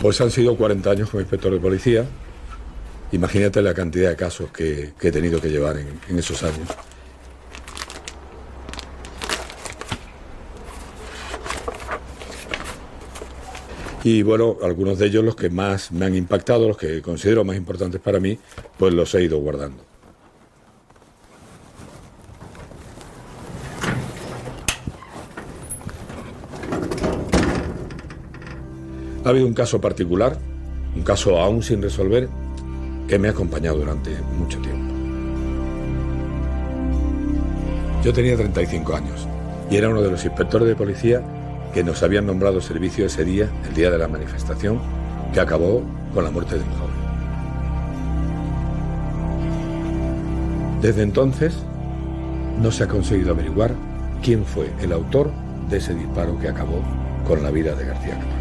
Pues han sido 40 años como inspector de policía. Imagínate la cantidad de casos que he tenido que llevar en esos años. Y bueno, algunos de ellos, los que más me han impactado, los que considero más importantes para mí, pues los he ido guardando. Ha habido un caso particular, un caso aún sin resolver, que me ha acompañado durante mucho tiempo. Yo tenía 35 años y era uno de los inspectores de policía que nos habían nombrado servicio ese día, el día de la manifestación, que acabó con la muerte de un joven. Desde entonces, no se ha conseguido averiguar quién fue el autor de ese disparo que acabó con la vida de García Caparrós.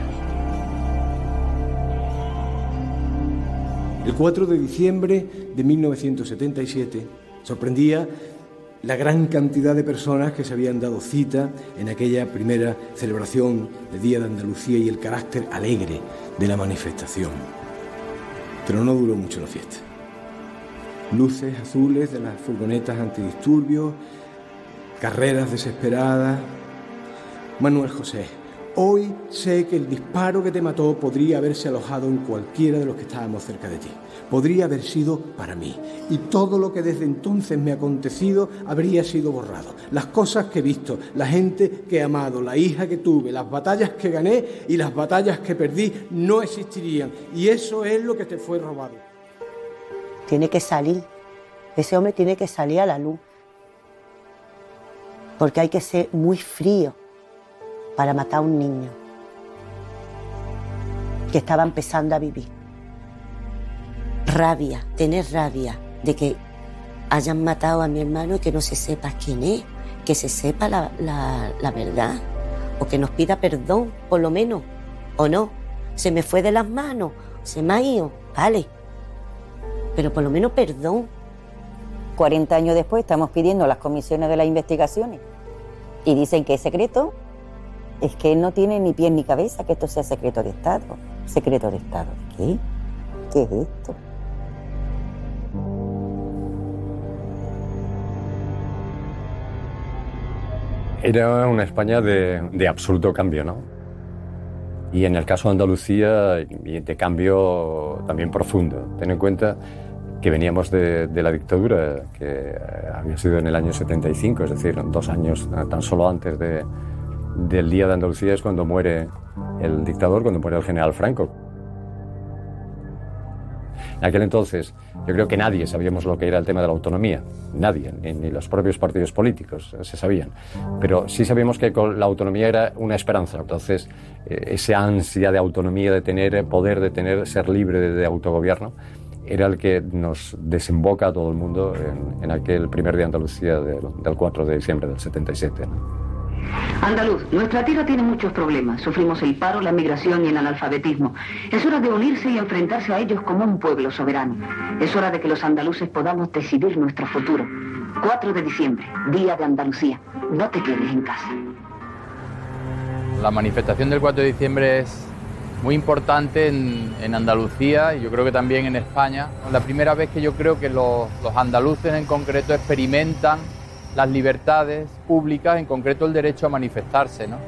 El 4 de diciembre de 1977 sorprendía la gran cantidad de personas que se habían dado cita en aquella primera celebración de Día de Andalucía y el carácter alegre de la manifestación. Pero no duró mucho la fiesta. Luces azules de las furgonetas antidisturbios, carreras desesperadas. Manuel José, hoy sé que el disparo que te mató podría haberse alojado en cualquiera de los que estábamos cerca de ti. Podría haber sido para mí. Y todo lo que desde entonces me ha acontecido habría sido borrado. Las cosas que he visto, la gente que he amado, la hija que tuve, las batallas que gané y las batallas que perdí no existirían. Y eso es lo que te fue robado. Tiene que salir. Ese hombre tiene que salir a la luz. Porque hay que ser muy frío para matar a un niño que estaba empezando a vivir. Rabia, tener rabia de que hayan matado a mi hermano y que no se sepa quién es, que se sepa la verdad, o que nos pida perdón, por lo menos, o no. Se me fue de las manos, se me ha ido, vale, pero por lo menos perdón. 40 años después estamos pidiendo las comisiones de las investigaciones y dicen que es secreto. Es que no tiene ni pies ni cabeza que esto sea secreto de Estado. ¿Secreto de Estado? ¿Qué? ¿Qué es esto? Era una España de absoluto cambio, ¿no? Y en el caso de Andalucía, de cambio también profundo. Ten en cuenta que veníamos de la dictadura, que había sido en el año 75, es decir, 2 años tan solo antes del Día de Andalucía es cuando muere el dictador, cuando muere el general Franco. En aquel entonces yo creo que nadie sabíamos lo que era el tema de la autonomía, nadie, ni los propios partidos políticos se sabían, pero sí sabíamos que la autonomía era una esperanza. Entonces esa ansia de autonomía, de tener poder, de ser libre de autogobierno, era el que nos desemboca a todo el mundo en aquel primer día de Andalucía del 4 de diciembre del 77, ¿no? Andaluz, nuestra tierra tiene muchos problemas. Sufrimos el paro, la migración y el analfabetismo. Es hora de unirse y enfrentarse a ellos como un pueblo soberano. Es hora de que los andaluces podamos decidir nuestro futuro. 4 de diciembre, Día de Andalucía. No te quedes en casa. La manifestación del 4 de diciembre es muy importante en Andalucía y yo creo que también en España. La primera vez que yo creo que los andaluces en concreto experimentan las libertades públicas, en concreto el derecho a manifestarse, ¿no?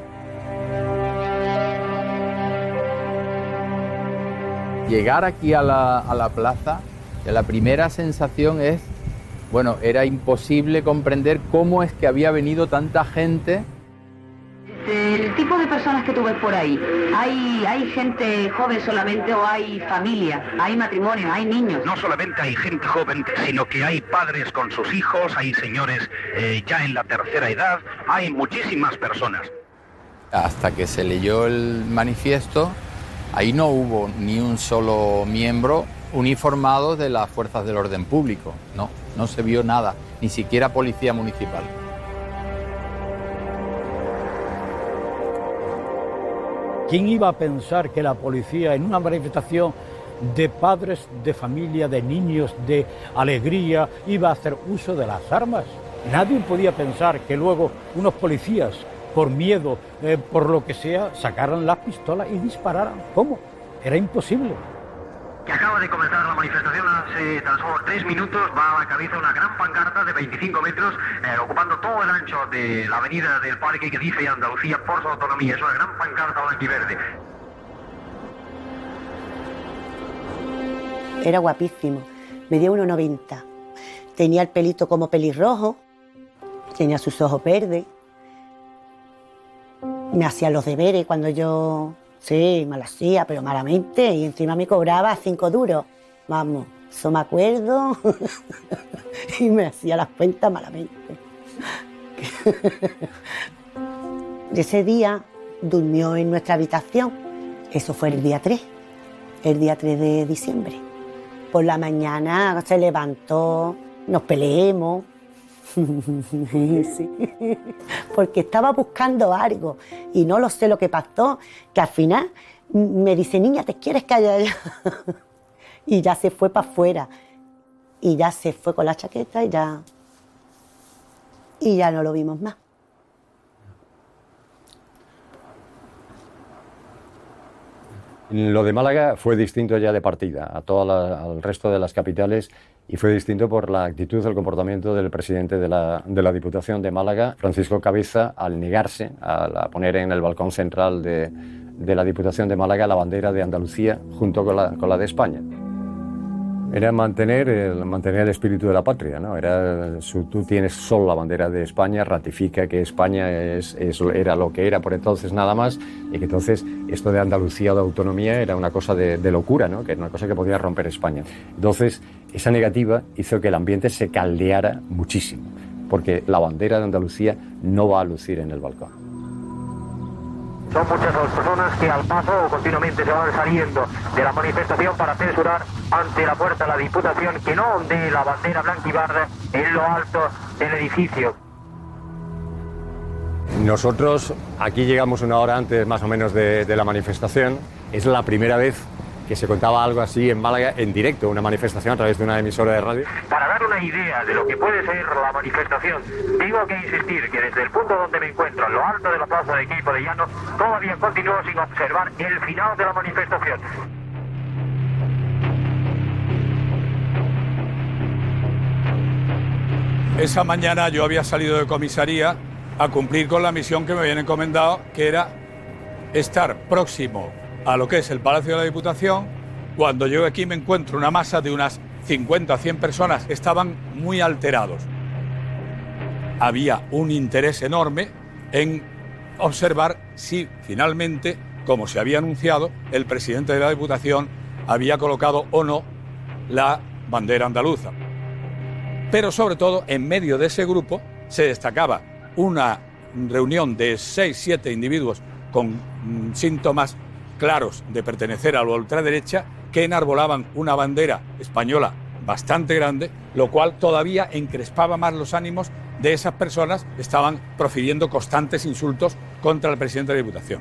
Llegar aquí a la plaza, la primera sensación es, bueno, era imposible comprender cómo es que había venido tanta gente. El tipo de personas que tú ves por ahí, ¿hay gente joven solamente o hay familia, hay matrimonio, hay niños? No solamente hay gente joven, sino que hay padres con sus hijos, hay señores ya en la tercera edad, hay muchísimas personas. Hasta que se leyó el manifiesto, ahí no hubo ni un solo miembro uniformado de las fuerzas del orden público, no se vio nada, ni siquiera policía municipal. ¿Quién iba a pensar que la policía, en una manifestación de padres, de familia, de niños, de alegría, iba a hacer uso de las armas? Nadie podía pensar que luego unos policías, por miedo, por lo que sea, sacaran las pistolas y dispararan. ¿Cómo? Era imposible. Que acaba de comenzar la manifestación hace tan solo 3 minutos, va a la cabeza una gran pancarta de 25 metros, ocupando todo el ancho de la avenida del Parque, que dice Andalucía por su autonomía. Es una gran pancarta blanquiverde. Era guapísimo, medía 1,90. Tenía el pelito como pelirrojo, tenía sus ojos verdes. Me hacía los deberes cuando yo... Sí, me lo hacía, pero malamente, y encima me cobraba 5 duros. Vamos, eso me acuerdo. Y me hacía las cuentas malamente. Ese día durmió en nuestra habitación. Eso fue el día 3 de diciembre. Por la mañana se levantó, nos peleemos. Sí. Porque estaba buscando algo y no lo sé lo que pasó, que al final me dice, niña, ¿te quieres callar ya? Y ya se fue para afuera y ya se fue con la chaqueta y ya no lo vimos más. Lo de Málaga fue distinto ya de partida al resto de las capitales, y fue distinto por la actitud, el comportamiento del presidente de la Diputación de Málaga, Francisco Cabeza, al negarse a poner en el balcón central de la Diputación de Málaga la bandera de Andalucía junto con la de España. Era mantener el espíritu de la patria, ¿no? Tú tienes solo la bandera de España, ratifica que España era lo que era por entonces nada más, y que entonces esto de Andalucía o de autonomía era una cosa de locura, ¿no? Que era una cosa que podía romper España. Entonces, esa negativa hizo que el ambiente se caldeara muchísimo, porque la bandera de Andalucía no va a lucir en el balcón. Son muchas las personas que al paso continuamente se van saliendo de la manifestación para censurar ante la puerta de la Diputación que no ondee la bandera blanquiverde en lo alto del edificio. Nosotros aquí llegamos una hora antes más o menos de la manifestación. Es la primera vez que se contaba algo así en Málaga en directo, una manifestación a través de una emisora de radio. Para dar una idea de lo que puede ser la manifestación, tengo que insistir que desde el punto donde me encuentro, en lo alto de la plaza de Queipo de Llano, todavía continúo sin observar el final de la manifestación. Esa mañana yo había salido de comisaría a cumplir con la misión que me habían encomendado, que era estar próximo a lo que es el Palacio de la Diputación. Cuando llego aquí me encuentro una masa de unas 50 o 100 personas que estaban muy alterados. Había un interés enorme en observar si finalmente, como se había anunciado, el presidente de la Diputación había colocado o no la bandera andaluza. Pero sobre todo, en medio de ese grupo se destacaba una reunión de 6-7 individuos con síntomas claros de pertenecer a la ultraderecha, que enarbolaban una bandera española bastante grande, lo cual todavía encrespaba más los ánimos de esas personas que estaban profiriendo constantes insultos contra el presidente de la Diputación.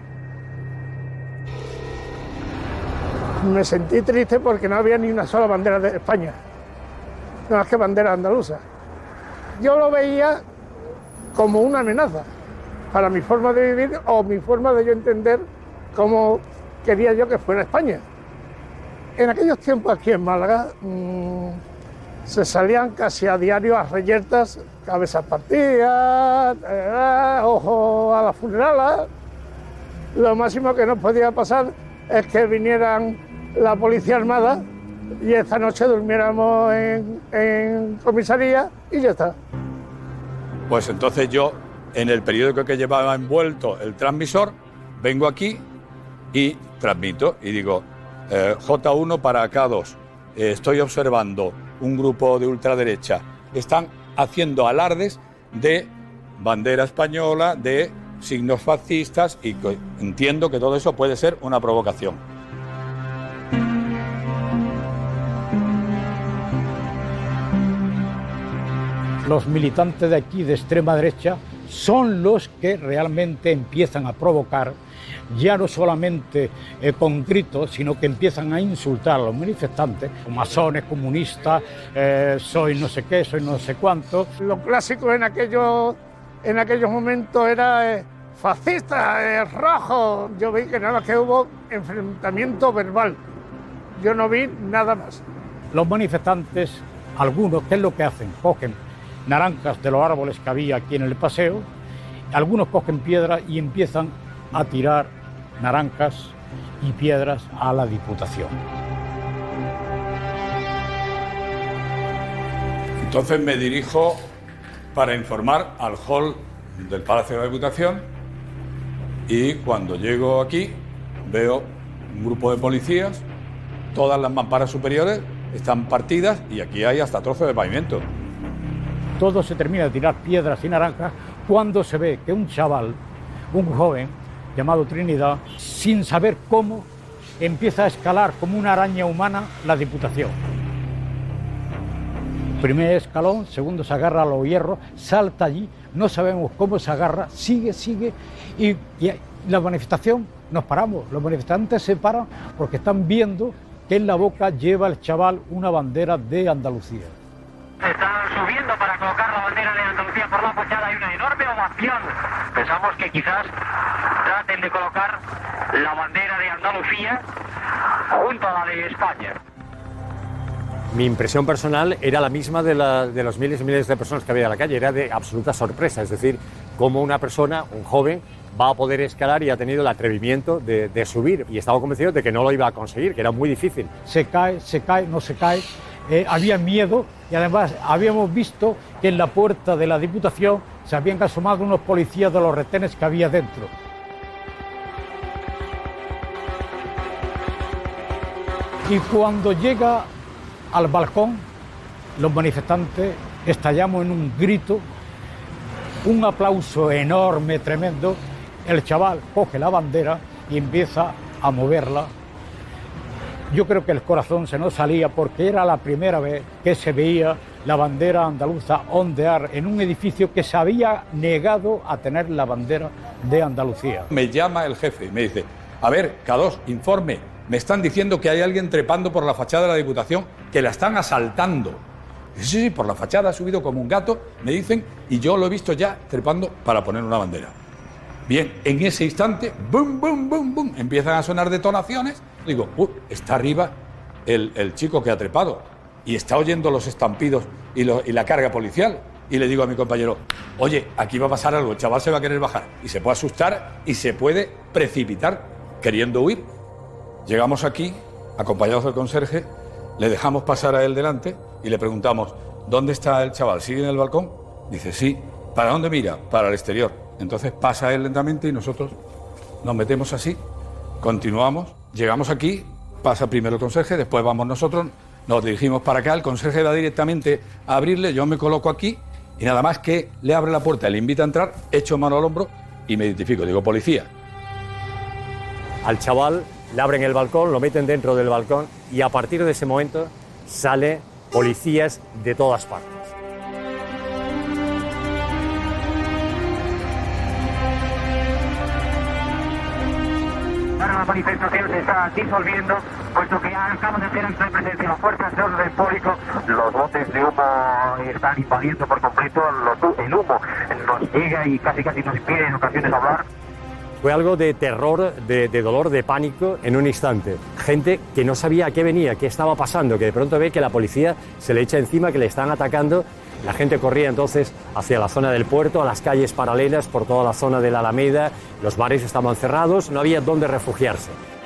Me sentí triste porque no había ni una sola bandera de España, no más que bandera andaluza. Yo lo veía como una amenaza para mi forma de vivir o mi forma de yo entender cómo quería yo que fuera España. En aquellos tiempos aquí en Málaga se salían casi a diario a reyertas, cabezas partidas, ojo a la funerala. Lo máximo que nos podía pasar es que vinieran la policía armada y esta noche durmiéramos en comisaría y ya está. Pues entonces yo, en el periódico que llevaba envuelto el transmisor, vengo aquí y transmito y digo, J1 para K2, estoy observando un grupo de ultraderecha, están haciendo alardes de bandera española, de signos fascistas, y entiendo que todo eso puede ser una provocación. Los militantes de aquí de extrema derecha son los que realmente empiezan a provocar, ya no solamente con gritos, sino que empiezan a insultar a los manifestantes, masones, comunistas, soy no sé qué, soy no sé cuánto. Lo clásico en aquellos momentos era fascista, rojo. Yo vi que nada más que hubo enfrentamiento verbal. Yo no vi nada más. Los manifestantes, algunos, ¿qué es lo que hacen? Cogen naranjas de los árboles que había aquí en el paseo, algunos cogen piedras y empiezan a tirar naranjas y piedras a la Diputación. Entonces me dirijo para informar al hall del Palacio de la Diputación y cuando llego aquí veo un grupo de policías, todas las mamparas superiores están partidas y aquí hay hasta trozos de pavimento. Todo se termina de tirar piedras y naranjas cuando se ve que un chaval, un joven llamado Trinidad, sin saber cómo, empieza a escalar como una araña humana la Diputación. Primer escalón, segundo se agarra a los hierros, salta allí, no sabemos cómo se agarra, sigue y la manifestación, nos paramos, los manifestantes se paran porque están viendo que en la boca lleva el chaval una bandera de Andalucía. Están subiendo para colocar la bandera de Andalucía por la fachada, hay una enorme ovación. Pensamos que quizás traten de colocar la bandera de Andalucía junto a la de España. Mi impresión personal era la misma de los miles y miles de personas que había en la calle, era de absoluta sorpresa, es decir, cómo una persona, un joven, va a poder escalar y ha tenido el atrevimiento de subir y estaba convencido de que no lo iba a conseguir, que era muy difícil. Se cae, no se cae, había miedo y además habíamos visto que en la puerta de la Diputación se habían asomado unos policías de los retenes que había dentro. Y cuando llega al balcón, los manifestantes estallamos en un grito, un aplauso enorme, tremendo. El chaval coge la bandera y empieza a moverla. Yo creo que el corazón se nos salía porque era la primera vez que se veía la bandera andaluza ondear en un edificio que se había negado a tener la bandera de Andalucía. Me llama el jefe y me dice, a ver, K2, informe, me están diciendo que hay alguien trepando por la fachada de la Diputación, que la están asaltando. Sí, por la fachada ha subido como un gato, me dicen, y yo lo he visto ya trepando para poner una bandera. Bien, en ese instante, bum, bum, bum, bum, empiezan a sonar detonaciones. Digo, está arriba el chico que ha trepado y está oyendo los estampidos y la carga policial. Y le digo a mi compañero, oye, aquí va a pasar algo, el chaval se va a querer bajar. Y se puede asustar y se puede precipitar queriendo huir. Llegamos aquí, acompañados del conserje, le dejamos pasar a él delante y le preguntamos, ¿dónde está el chaval? ¿Sigue en el balcón? Dice, sí. ¿Para dónde mira? Para el exterior. Entonces pasa él lentamente y nosotros nos metemos así, continuamos, llegamos aquí, pasa primero el conserje, después vamos nosotros, nos dirigimos para acá, el conserje va directamente a abrirle, yo me coloco aquí y nada más que le abre la puerta, le invita a entrar, echo mano al hombro y me identifico, digo, policía. Al chaval le abren el balcón, lo meten dentro del balcón y a partir de ese momento salen policías de todas partes. Ahora la manifestación se está disolviendo, puesto que acaban de hacer acto de presencia las fuerzas de orden público. Los botes de humo están invadiendo por completo, el humo nos llega y casi nos impide en ocasiones hablar. Fue algo de terror, de dolor, de pánico en un instante. Gente que no sabía a qué venía, qué estaba pasando, que de pronto ve que la policía se le echa encima, que le están atacando. La gente corría entonces hacia la zona del puerto, a las calles paralelas, por toda la zona de la Alameda. Los bares estaban cerrados, no había dónde refugiarse.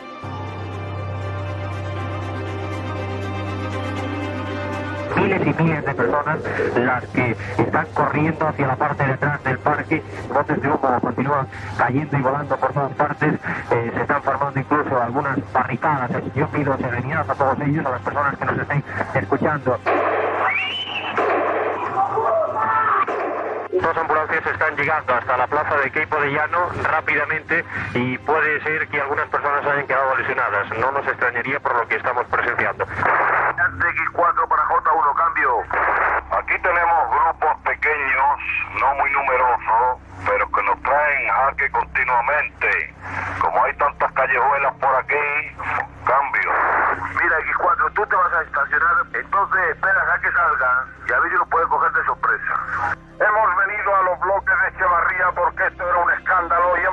Miles y miles de personas las que están corriendo hacia la parte de atrás del parque. Botes de humo continúan cayendo y volando por todas partes. Se están formando incluso algunas barricadas. Yo pido serenidad a todos ellos, a las personas que nos estén escuchando. Dos ambulancias están llegando hasta la plaza de Queipo de Llano rápidamente y puede ser que algunas personas hayan quedado lesionadas. No nos extrañaría por lo que estamos presenciando. X4 para J1, cambio. Aquí tenemos grupos pequeños, no muy numerosos, pero que nos traen jaque continuamente. Como hay tantas callejuelas por aquí, cambio. Mira, X4, tú te vas a estacionar, entonces esperas a que salgan y a ver si nos pueden coger de sorpresa. Hemos venido a los bloques de Echevarría porque esto era un escándalo y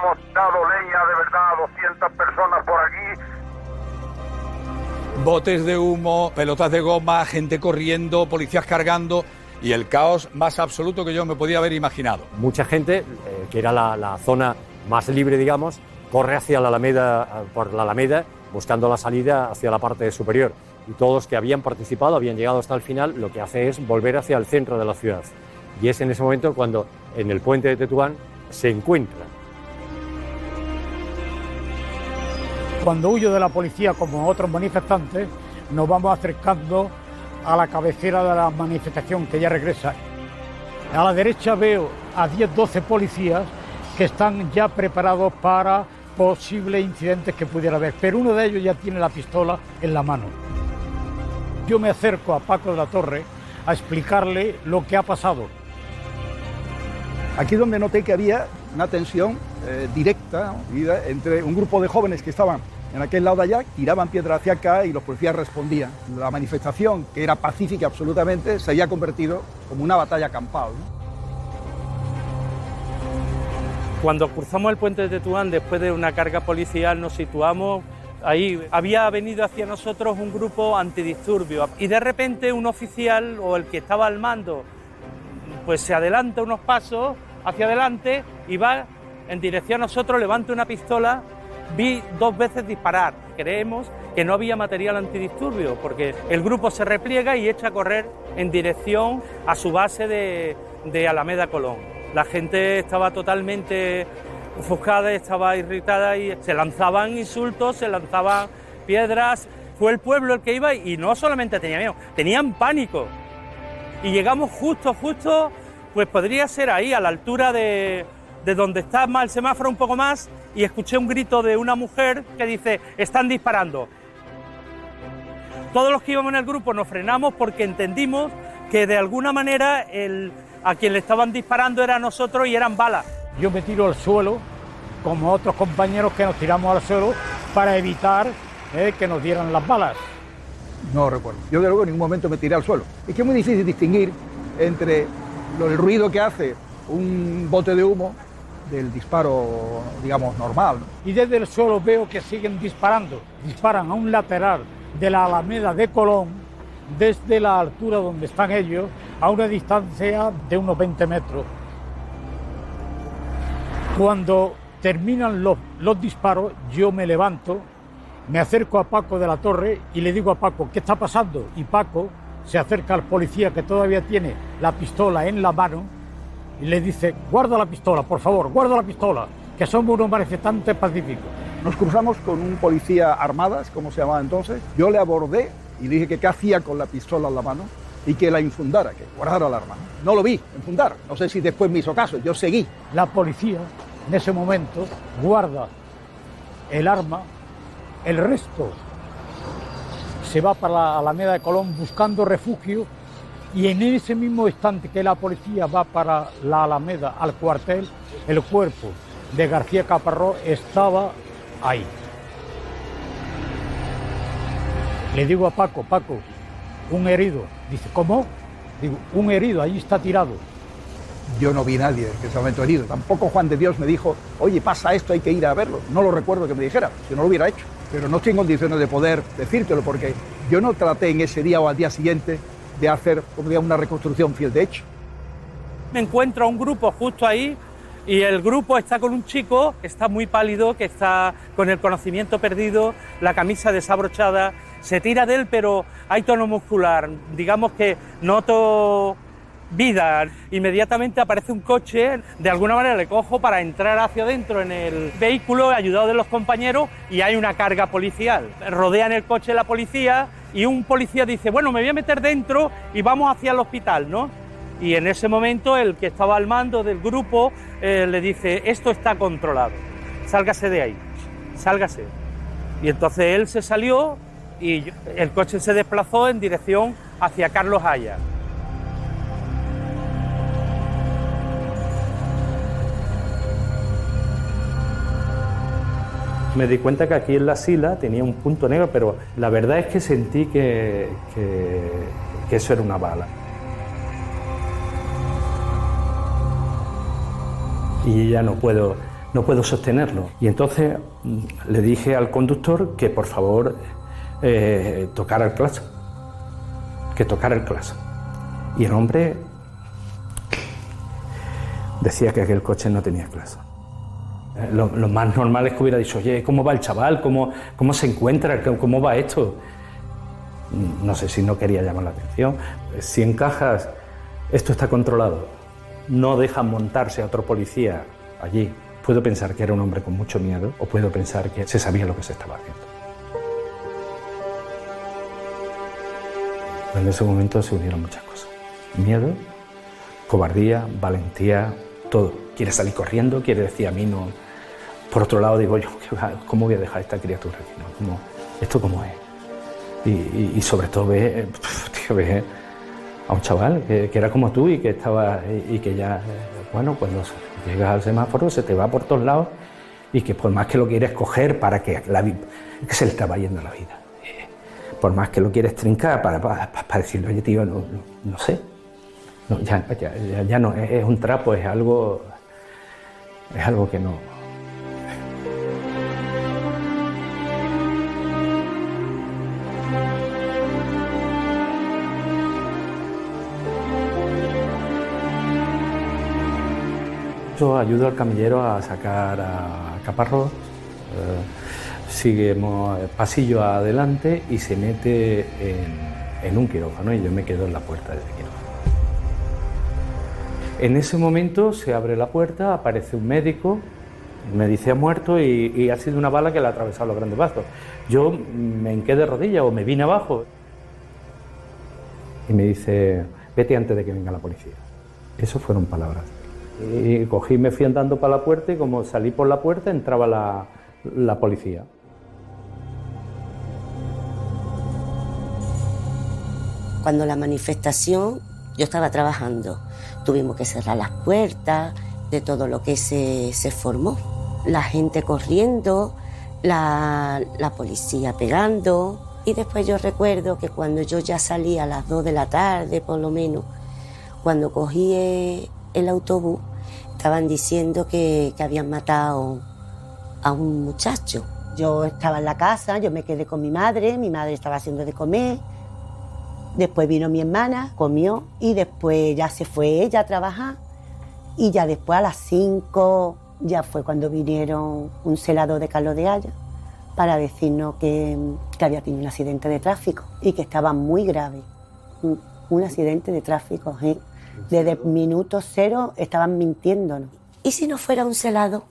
botes de humo, pelotas de goma, gente corriendo, policías cargando y el caos más absoluto que yo me podía haber imaginado. Mucha gente, que era la zona más libre, digamos, corre hacia la Alameda, por la Alameda, buscando la salida hacia la parte superior. Y todos los que habían participado, habían llegado hasta el final, lo que hace es volver hacia el centro de la ciudad. Y es en ese momento cuando en el puente de Tetuán se encuentran. Cuando huyo de la policía, como otros manifestantes, nos vamos acercando a la cabecera de la manifestación que ya regresa. A la derecha veo a 10-12 policías que están ya preparados para posibles incidentes que pudiera haber, pero uno de ellos ya tiene la pistola en la mano. Yo me acerco a Paco de la Torre a explicarle lo que ha pasado. Aquí donde noté que había una tensión directa entre un grupo de jóvenes que estaban en aquel lado de allá, tiraban piedras hacia acá y los policías respondían. La manifestación, que era pacífica absolutamente, se había convertido como una batalla campal, ¿no? Cuando cruzamos el puente de Tetuán, después de una carga policial, nos situamos ahí. Había venido hacia nosotros un grupo antidisturbios y de repente un oficial o el que estaba al mando pues se adelanta unos pasos hacia adelante y va en dirección a nosotros, levanta una pistola. Vi 2 veces disparar. Creemos que no había material antidisturbios porque el grupo se repliega y echa a correr en dirección a su base de Alameda Colón. La gente estaba totalmente ofuscada, estaba irritada y se lanzaban insultos, se lanzaban piedras. Fue el pueblo el que iba y no solamente tenía miedo, tenían pánico. Y llegamos justo, pues podría ser ahí, a la altura de donde está el semáforo un poco más, y escuché un grito de una mujer que dice: están disparando. Todos los que íbamos en el grupo nos frenamos porque entendimos que de alguna manera a quien le estaban disparando era a nosotros y eran balas. Yo me tiro al suelo, como otros compañeros que nos tiramos al suelo para evitar que nos dieran las balas. No recuerdo. Yo de luego en ningún momento me tiré al suelo. Es que es muy difícil distinguir entre el ruido que hace un bote de humo del disparo, digamos, normal, ¿no? Y desde el suelo veo que siguen disparando. Disparan a un lateral de la Alameda de Colón, desde la altura donde están ellos, a una distancia de unos 20 metros. Cuando terminan los disparos, yo me levanto, me acerco a Paco de la Torre y le digo a Paco: ¿qué está pasando? Y Paco se acerca al policía que todavía tiene la pistola en la mano y le dice: guarda la pistola, por favor, guarda la pistola, que somos unos manifestantes pacíficos. Nos cruzamos con un policía armadas, como se llamaba entonces. Yo le abordé y le dije que qué hacía con la pistola en la mano y que la infundara, que guardara el arma. No lo vi infundar, no sé si después me hizo caso, yo seguí. La policía en ese momento guarda el arma, el resto se va para la Alameda de Colón buscando refugio, y en ese mismo instante que la policía va para la Alameda al cuartel, el cuerpo de García Caparrós estaba ahí. Le digo a Paco: Paco, un herido. Dice: ¿cómo? Digo: un herido, allí está tirado. Yo no vi a nadie en ese momento herido. Tampoco Juan de Dios me dijo: oye, pasa esto, hay que ir a verlo. No lo recuerdo que me dijera, si no lo hubiera hecho. Pero no estoy en condiciones de poder decírtelo, porque yo no traté en ese día o al día siguiente de hacer, como digamos, una reconstrucción fiel de hecho. Me encuentro a un grupo justo ahí y el grupo está con un chico que está muy pálido, que está con el conocimiento perdido, la camisa desabrochada. Se tira de él, pero hay tono muscular. Digamos que noto vida. Inmediatamente aparece un coche, de alguna manera le cojo para entrar hacia adentro en el vehículo, ayudado de los compañeros, y hay una carga policial. Rodean el coche la policía y un policía dice: bueno, me voy a meter dentro y vamos hacia el hospital, ¿no? Y en ese momento el que estaba al mando del grupo le dice: esto está controlado, sálgase de ahí, sálgase. Y entonces él se salió y el coche se desplazó en dirección hacia Carlos Haya. Me di cuenta que aquí en la sila tenía un punto negro, pero la verdad es que sentí que eso era una bala. Y ya no puedo sostenerlo. Y entonces le dije al conductor que por favor tocara el claxon, que tocara el claxon. Y el hombre decía que aquel coche no tenía claxon. Lo más normal es que hubiera dicho, oye, ¿cómo va el chaval? ¿Cómo se encuentra? ¿Cómo va esto? No sé si no quería llamar la atención. Si encajas, esto está controlado, no dejan montarse a otro policía allí. Puedo pensar que era un hombre con mucho miedo o puedo pensar que se sabía lo que se estaba haciendo. En ese momento se unieron muchas cosas. Miedo, cobardía, valentía, todo. Quiere salir corriendo, quiere decir a mí no. Por otro lado digo yo, ¿cómo voy a dejar a esta criatura aquí? ¿No? ¿Esto cómo es? Y sobre todo ve a un chaval que era como tú y que estaba y que ya, bueno, cuando llegas al semáforo se te va por todos lados y que por más que lo quieres coger para que se le estaba yendo la vida. Por más que lo quieres trincar para decirle, oye tío, no sé. No, ya no, es un trapo, es algo que no. Yo ayudo al camillero a sacar a Caparrós, seguimos pasillo adelante y se mete en un quirófano y yo me quedo en la puerta del quirófano. En ese momento se abre la puerta, aparece un médico, me dice ha muerto y ha sido una bala que le ha atravesado los grandes vasos. Yo me hinqué de rodillas o me vine abajo y me dice vete antes de que venga la policía. Esas fueron palabras. Y cogí, me fui andando para la puerta y como salí por la puerta entraba la policía. Cuando la manifestación, yo estaba trabajando, tuvimos que cerrar las puertas de todo lo que se formó. La gente corriendo, la policía pegando. Y después yo recuerdo que cuando yo ya salí a las 2 de la tarde, por lo menos, cuando cogí el autobús, estaban diciendo que habían matado a un muchacho. Yo estaba en la casa, yo me quedé con mi madre estaba haciendo de comer. Después vino mi hermana, comió y después ya se fue ella a trabajar. Y ya después a las 5 ya fue cuando vinieron un celador de Carlos de Haya para decirnos que había tenido un accidente de tráfico y que estaba muy grave. Un accidente de tráfico, ¿eh? Desde el minuto 0 estaban mintiéndonos. ¿Y si no fuera un celador?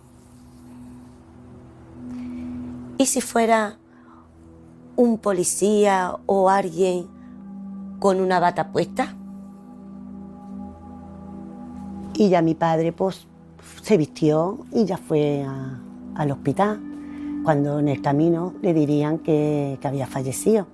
¿Y si fuera un policía o alguien con una bata puesta? Y ya mi padre pues se vistió y ya fue al hospital, cuando en el camino le dirían que había fallecido.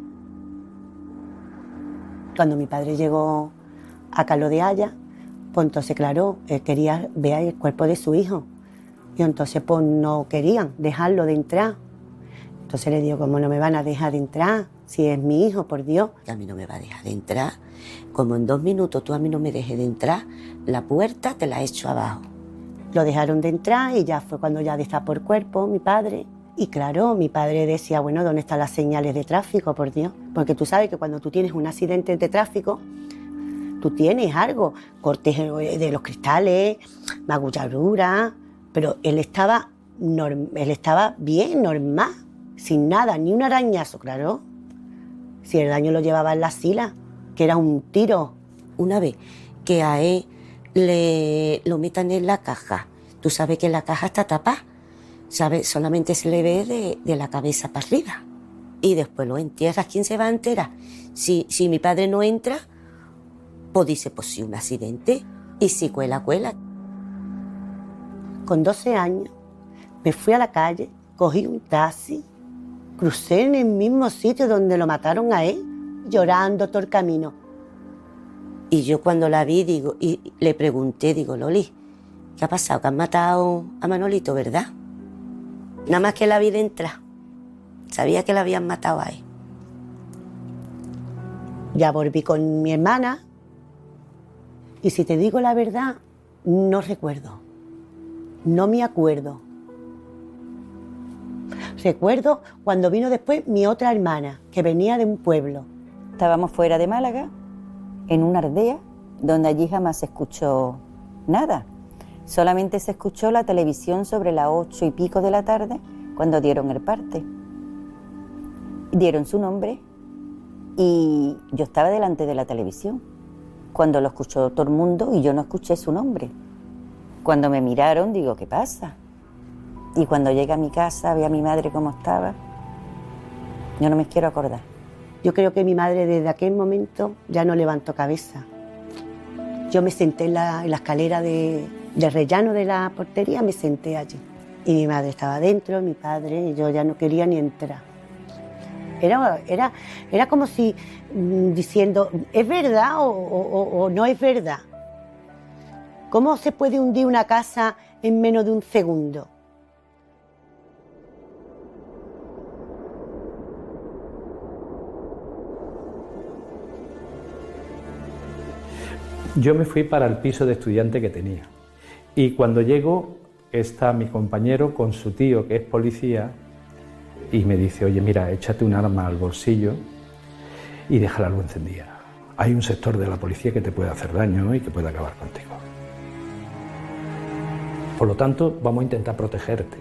Cuando mi padre llegó a Carlos de Haya, pues entonces claro, él quería ver el cuerpo de su hijo y entonces pues no querían dejarlo de entrar. Entonces le digo, ¿cómo no me van a dejar de entrar? Si es mi hijo, por Dios. Que a mí no me va a dejar de entrar. Como en 2 minutos tú a mí no me dejes de entrar, la puerta te la echo abajo. Lo dejaron de entrar y ya fue cuando ya destapó el cuerpo mi padre. Y claro, mi padre decía, bueno, ¿dónde están las señales de tráfico, por Dios? Porque tú sabes que cuando tú tienes un accidente de tráfico, tú tienes algo, cortes de los cristales, magulladura, pero él estaba bien, normal, sin nada, ni un arañazo, claro. Si el daño lo llevaba en la sila, que era un tiro. Una vez que a él lo metan en la caja, tú sabes que la caja está tapada, ¿sabes? Solamente se le ve de la cabeza para arriba. Y después lo entierras. ¿Quién se va a enterar? Si mi padre no entra, pues dice, pues sí, un accidente. Y si cuela. Con 12 años me fui a la calle, cogí un taxi, crucé en el mismo sitio donde lo mataron a él, llorando todo el camino. Y yo cuando la vi, digo, y le pregunté, digo, Loli, ¿qué ha pasado? Que han matado a Manolito, ¿verdad? Nada más que la vi de entrar. Sabía que la habían matado a él. Ya volví con mi hermana y si te digo la verdad, no recuerdo. No me acuerdo. recuerdo cuando vino después mi otra hermana, que venía de un pueblo. Estábamos fuera de Málaga, en una aldea, donde allí jamás se escuchó nada. Solamente se escuchó la televisión sobre las 8 y pico de la tarde, cuando dieron el parte. Dieron su nombre y yo estaba delante de la televisión, cuando lo escuchó todo el mundo y yo no escuché su nombre. Cuando me miraron, digo, ¿qué pasa? Y cuando llegué a mi casa, vi a mi madre cómo estaba, yo no me quiero acordar. Yo creo que mi madre desde aquel momento ya no levantó cabeza. Yo me senté en la escalera de rellano de la portería, me senté allí. Y mi madre estaba dentro, mi padre, y yo ya no quería ni entrar. Era como si diciendo, ¿es verdad o no es verdad? ¿Cómo se puede hundir una casa en menos de un segundo? Yo me fui para el piso de estudiante que tenía y cuando llego está mi compañero con su tío que es policía y me dice, oye mira, échate un arma al bolsillo y deja la luz encendida. Hay un sector de la policía que te puede hacer daño y que puede acabar contigo. Por lo tanto, vamos a intentar protegerte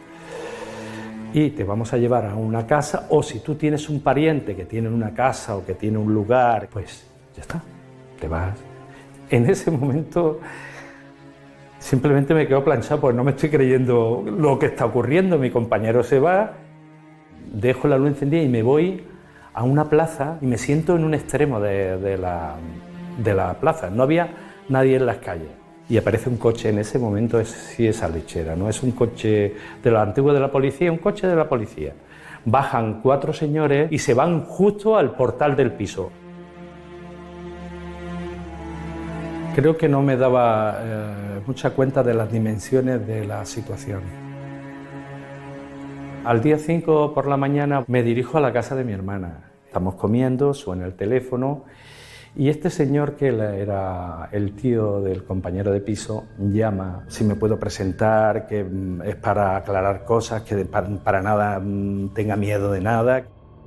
y te vamos a llevar a una casa o si tú tienes un pariente que tiene una casa o que tiene un lugar, pues ya está, te vas. En ese momento simplemente me quedo planchado porque no me estoy creyendo lo que está ocurriendo. Mi compañero se va, dejo la luz encendida y me voy a una plaza y me siento en un extremo de la plaza. No había nadie en las calles y aparece un coche. En ese momento sí esa lechera, no es un coche de los antiguos de la policía, un coche de la policía. Bajan 4 señores y se van justo al portal del piso. Creo que no me daba mucha cuenta de las dimensiones de la situación. Al día 5 por la mañana me dirijo a la casa de mi hermana. Estamos comiendo, suena el teléfono y este señor, que era el tío del compañero de piso, llama si me puedo presentar, que es para aclarar cosas, que para nada tenga miedo de nada.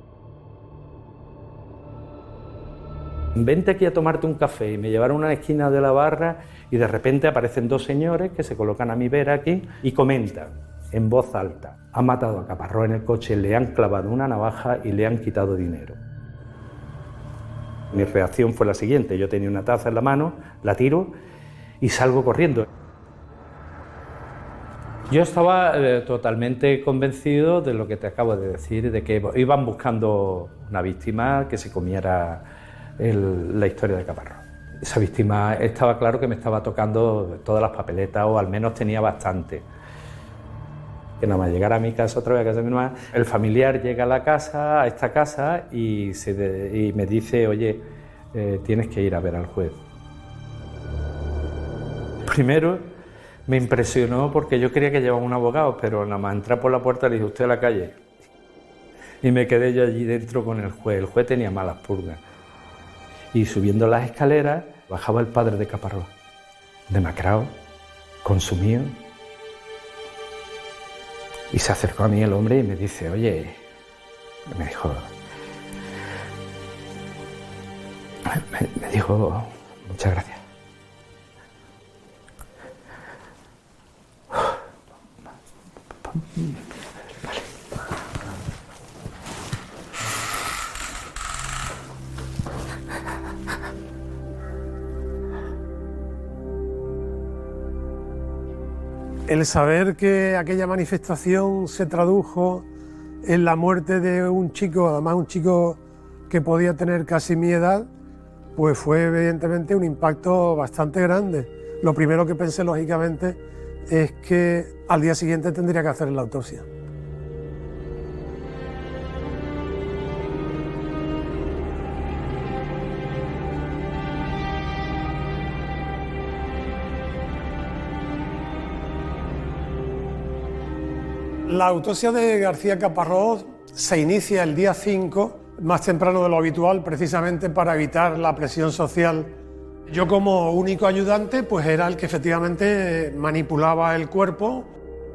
Vente aquí a tomarte un café y me llevaron a una esquina de la barra y de repente aparecen 2 señores que se colocan a mi vera aquí y comentan en voz alta, han matado a Caparrós en el coche, le han clavado una navaja y le han quitado dinero. Mi reacción fue la siguiente, yo tenía una taza en la mano, la tiro y salgo corriendo. Yo estaba totalmente convencido de lo que te acabo de decir, de que iban buscando una víctima que se comiera la historia de Caparrós. Esa víctima estaba claro que me estaba tocando todas las papeletas o al menos tenía bastante. Que nada más llegar a mi casa, otra vez a casa de mi hermana, el familiar llega a esta casa y me dice, oye, tienes que ir a ver al juez. Primero me impresionó porque yo creía que llevaba un abogado, pero nada más entrar por la puerta le dije, usted a la calle. Y me quedé yo allí dentro con el juez tenía malas pulgas. Y subiendo las escaleras, bajaba el padre de Caparrós, demacrado, consumido. Y se acercó a mí el hombre y me dice, oye, me dijo, muchas gracias. El saber que aquella manifestación se tradujo en la muerte de un chico, además un chico que podía tener casi mi edad, pues fue evidentemente un impacto bastante grande. Lo primero que pensé, lógicamente, es que al día siguiente tendría que hacer la autopsia. La autopsia de García Caparrós se inicia el día 5, más temprano de lo habitual, precisamente para evitar la presión social. Yo, como único ayudante, pues era el que efectivamente manipulaba el cuerpo.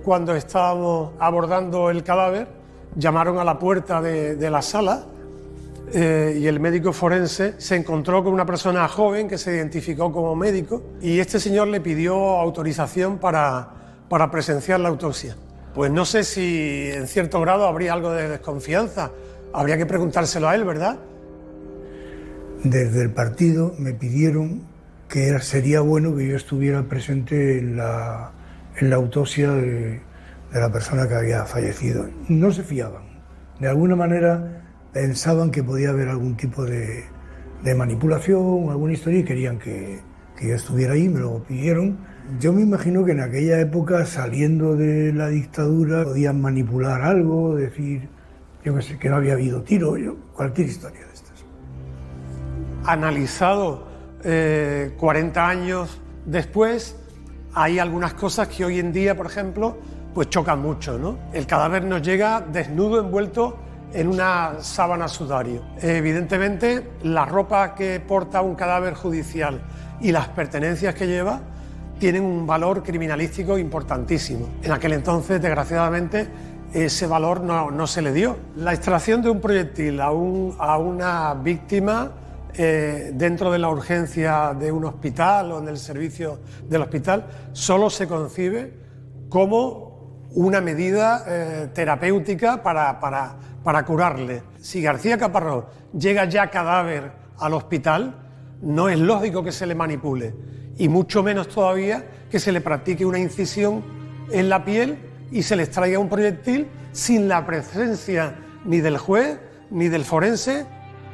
cuando estábamos abordando el cadáver, llamaron a la puerta de la sala y el médico forense se encontró con una persona joven que se identificó como médico y este señor le pidió autorización para presenciar la autopsia. Pues no sé si en cierto grado habría algo de desconfianza, habría que preguntárselo a él, ¿verdad? Desde el partido me pidieron que sería bueno que yo estuviera presente en la autopsia de la persona que había fallecido. No se fiaban, de alguna manera pensaban que podía haber algún tipo de manipulación, alguna historia y querían que yo estuviera ahí, me lo pidieron. Yo me imagino que en aquella época, saliendo de la dictadura, podían manipular algo, decir, yo qué sé, que no había habido tiro, cualquier historia de estas. Analizado 40 años después, hay algunas cosas que hoy en día, por ejemplo, pues chocan mucho, ¿no? El cadáver nos llega desnudo, envuelto en una sábana sudario. Evidentemente, la ropa que porta un cadáver judicial y las pertenencias que lleva tienen un valor criminalístico importantísimo. En aquel entonces, desgraciadamente, ese valor no se le dio. La extracción de un proyectil a una víctima dentro de la urgencia de un hospital o en el servicio del hospital solo se concibe como una medida terapéutica para curarle. Si García Caparrós llega ya cadáver al hospital, no es lógico que se le manipule y mucho menos todavía que se le practique una incisión en la piel y se le extraiga un proyectil sin la presencia ni del juez ni del forense.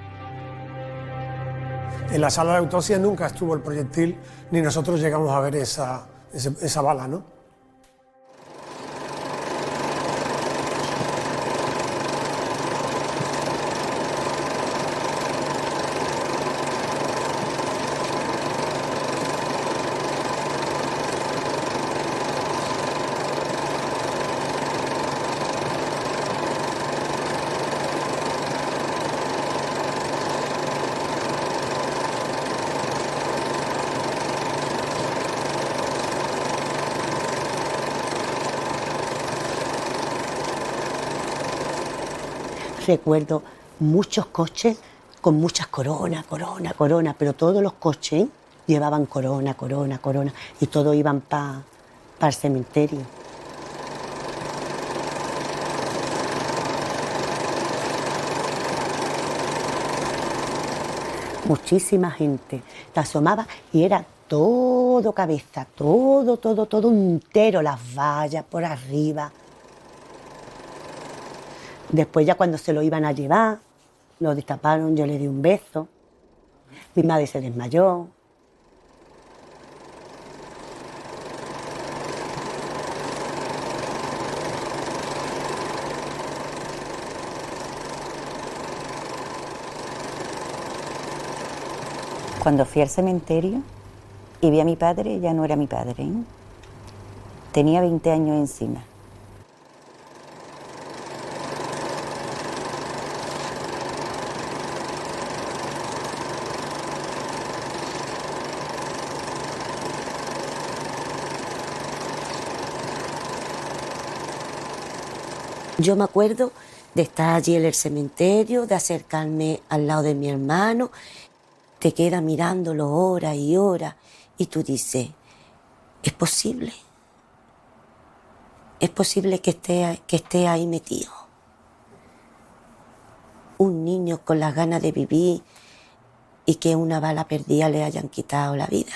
En la sala de autopsia nunca estuvo el proyectil ni nosotros llegamos a ver esa bala, ¿no? Recuerdo muchos coches con muchas coronas, pero todos los coches llevaban corona, y todos iban para el cementerio. Muchísima gente te asomaba y era todo cabeza, todo entero, las vallas por arriba. Después ya cuando se lo iban a llevar, lo destaparon, yo le di un beso, mi madre se desmayó. Cuando fui al cementerio y vi a mi padre, ya no era mi padre, ¿eh? Tenía 20 años encima. Yo me acuerdo de estar allí en el cementerio, de acercarme al lado de mi hermano, te quedas mirándolo horas y horas y tú dices, ¿es posible? ¿Es posible que esté ahí metido? Un niño con las ganas de vivir y que una bala perdida le hayan quitado la vida.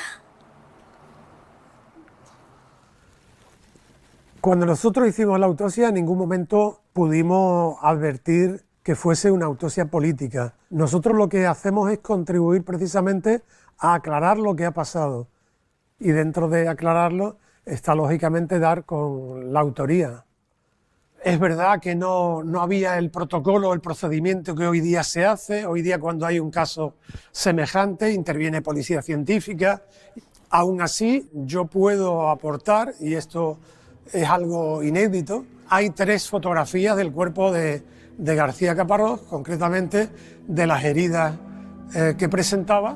Cuando nosotros hicimos la autopsia, en ningún momento pudimos advertir que fuese una autopsia política. Nosotros lo que hacemos es contribuir precisamente a aclarar lo que ha pasado. Y dentro de aclararlo está lógicamente dar con la autoría. Es verdad que no había el protocolo, el procedimiento que hoy día se hace. Hoy día cuando hay un caso semejante interviene policía científica. Aún así yo puedo aportar, y esto es algo inédito, hay 3 fotografías del cuerpo de García Caparrós, concretamente de las heridas que presentaba.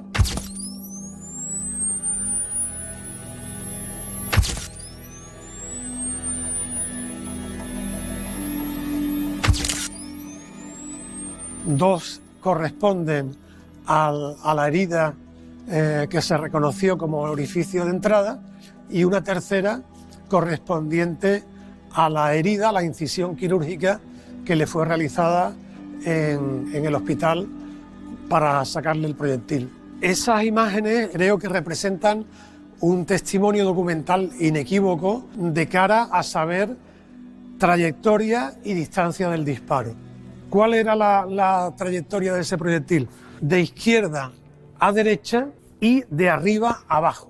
2 corresponden a la herida que se reconoció como orificio de entrada y una tercera correspondiente a la herida, a la incisión quirúrgica que le fue realizada en el hospital para sacarle el proyectil. Esas imágenes creo que representan un testimonio documental inequívoco de cara a saber trayectoria y distancia del disparo. ¿Cuál era la trayectoria de ese proyectil? De izquierda a derecha y de arriba a abajo.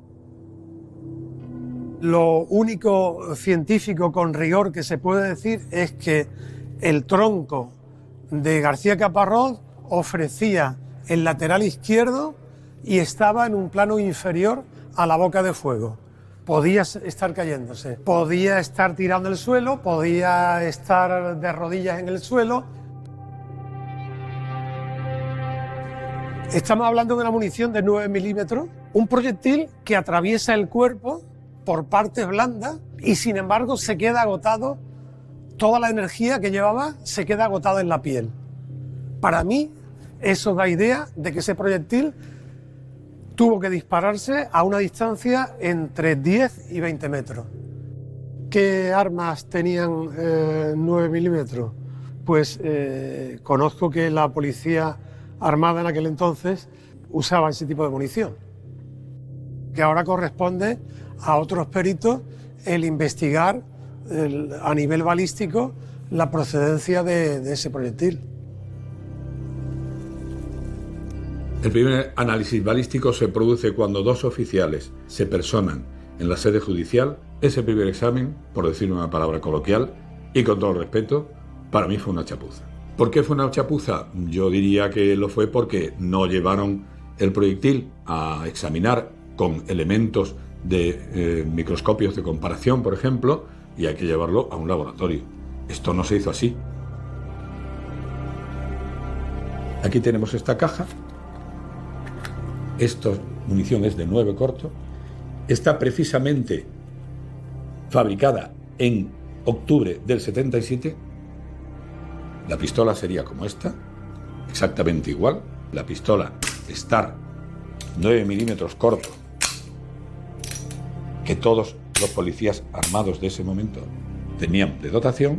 Lo único científico con rigor que se puede decir es que el tronco de García Caparrós ofrecía el lateral izquierdo y estaba en un plano inferior a la boca de fuego. Podía estar cayéndose, podía estar tirando el suelo, podía estar de rodillas en el suelo. Estamos hablando de una munición de 9 milímetros, un proyectil que atraviesa el cuerpo por partes blandas y sin embargo se queda agotado, toda la energía que llevaba se queda agotada en la piel. Para mí eso da idea de que ese proyectil tuvo que dispararse a una distancia entre 10 y 20 metros. ¿Qué armas tenían 9 milímetros? Pues conozco que la policía armada en aquel entonces usaba ese tipo de munición, que ahora corresponde a otros peritos el investigar a nivel balístico la procedencia de ese proyectil. El primer análisis balístico se produce cuando 2 oficiales se personan en la sede judicial. Ese primer examen, por decir una palabra coloquial, y con todo el respeto, para mí fue una chapuza. ¿Por qué fue una chapuza? Yo diría que lo fue porque no llevaron el proyectil a examinar con elementos de microscopios de comparación, por ejemplo, y hay que llevarlo a un laboratorio. Esto no se hizo así. Aquí tenemos esta caja. Esta munición es de 9 corto. Está precisamente fabricada en octubre del 77. La pistola sería como esta, exactamente igual. La pistola Star 9 milímetros corto, que todos los policías armados de ese momento tenían de dotación.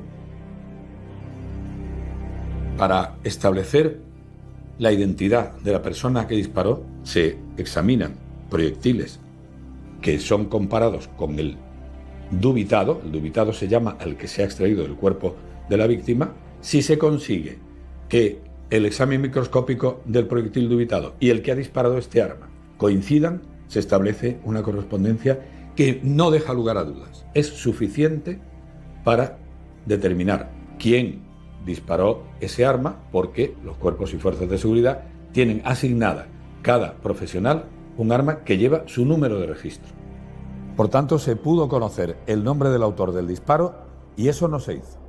Para establecer la identidad de la persona que disparó, se examinan proyectiles que son comparados con el dubitado. El dubitado se llama al que se ha extraído del cuerpo de la víctima. Si se consigue que el examen microscópico del proyectil dubitado y el que ha disparado este arma coincidan, se establece una correspondencia que no deja lugar a dudas. Es suficiente para determinar quién disparó ese arma, porque los cuerpos y fuerzas de seguridad tienen asignada cada profesional un arma que lleva su número de registro. Por tanto, se pudo conocer el nombre del autor del disparo y eso no se hizo.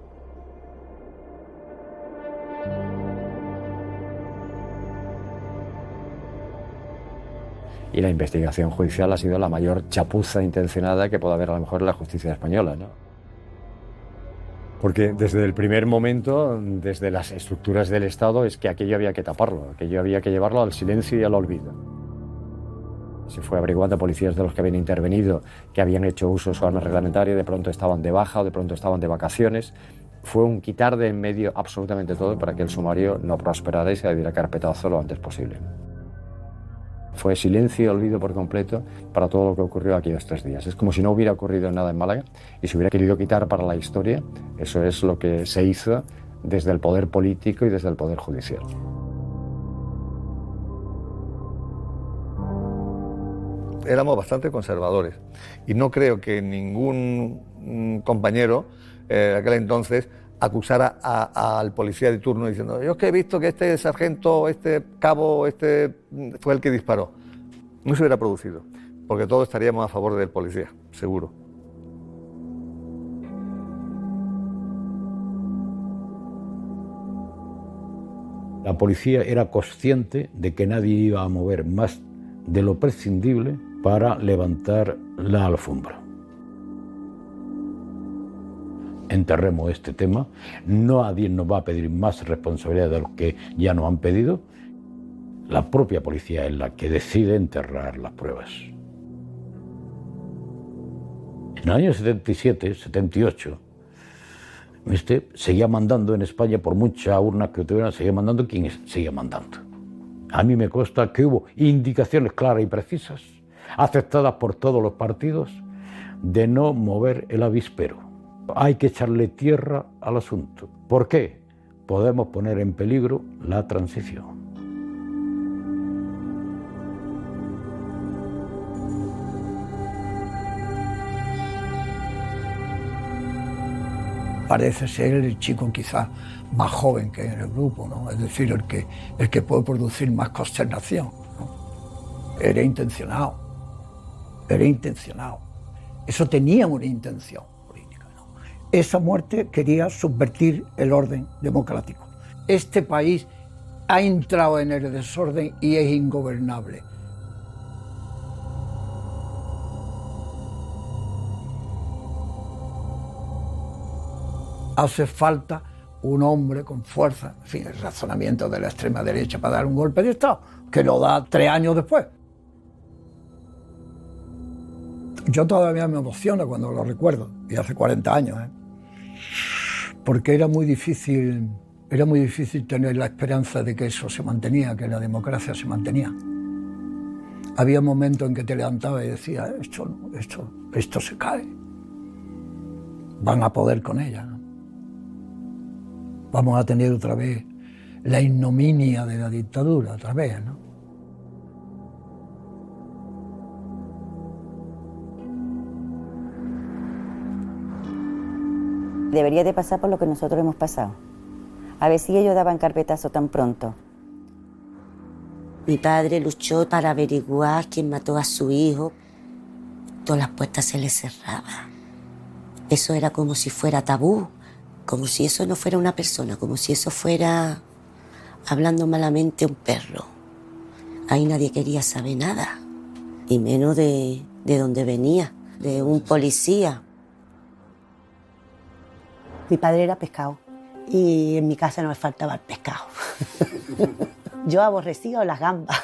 Y la investigación judicial ha sido la mayor chapuza intencionada que puede haber a lo mejor en la justicia española, ¿no? Porque desde el primer momento, desde las estructuras del Estado, es que aquello había que taparlo, aquello había que llevarlo al silencio y al olvido. Se fue averiguando a policías de los que habían intervenido, que habían hecho uso de su arma reglamentaria, de pronto estaban de baja o de pronto estaban de vacaciones. Fue un quitar de en medio absolutamente todo para que el sumario no prosperara y se le diera carpetazo lo antes posible. Fue silencio y olvido por completo para todo lo que ocurrió aquellos 3 días. Es como si no hubiera ocurrido nada en Málaga y se hubiera querido quitar para la historia. Eso es lo que se hizo desde el poder político y desde el poder judicial. Éramos bastante conservadores y no creo que ningún compañero de aquel entonces acusara al policía de turno diciendo: yo es que he visto que este sargento, este cabo, este fue el que disparó. No se hubiera producido, porque todos estaríamos a favor del policía, seguro. La policía era consciente de que nadie iba a mover más de lo prescindible para levantar la alfombra. enterremos este tema. Nadie nos va a pedir más responsabilidad de lo que ya nos han pedido. La propia policía es la que decide enterrar las pruebas. En el año 77, 78, seguía mandando en España, por muchas urnas que tuvieran, seguía mandando quien seguía mandando. A mí me consta que hubo indicaciones claras y precisas, aceptadas por todos los partidos, de no mover el avispero. Hay que echarle tierra al asunto. ¿Por qué? Podemos poner en peligro la transición. Parece ser el chico quizás más joven que en el grupo, ¿no? Es decir, el que puede producir más consternación, ¿no? Era intencionado. Eso tenía una intención política, ¿no? Esa muerte quería subvertir el orden democrático. Este país ha entrado en el desorden y es ingobernable. Hace falta un hombre con fuerza, en fin, el razonamiento de la extrema derecha para dar un golpe de Estado, que lo da 3 años después. Yo todavía me emociono cuando lo recuerdo, y hace 40 años, porque era muy difícil tener la esperanza de que eso se mantenía, que la democracia se mantenía. Había momentos en que te levantabas y decías, esto se cae, van a poder con ella, ¿no? Vamos a tener otra vez la ignominia de la dictadura, otra vez, ¿no? Debería de pasar por lo que nosotros hemos pasado. A ver si ellos daban carpetazo tan pronto. Mi padre luchó para averiguar quién mató a su hijo. Todas las puertas se le cerraban. Eso era como si fuera tabú. Como si eso no fuera una persona, como si eso fuera, hablando malamente, un perro. Ahí nadie quería saber nada, y menos de dónde venía, de un policía. Mi padre era pescado, y en mi casa no me faltaba el pescado. Yo aborrecía las gambas.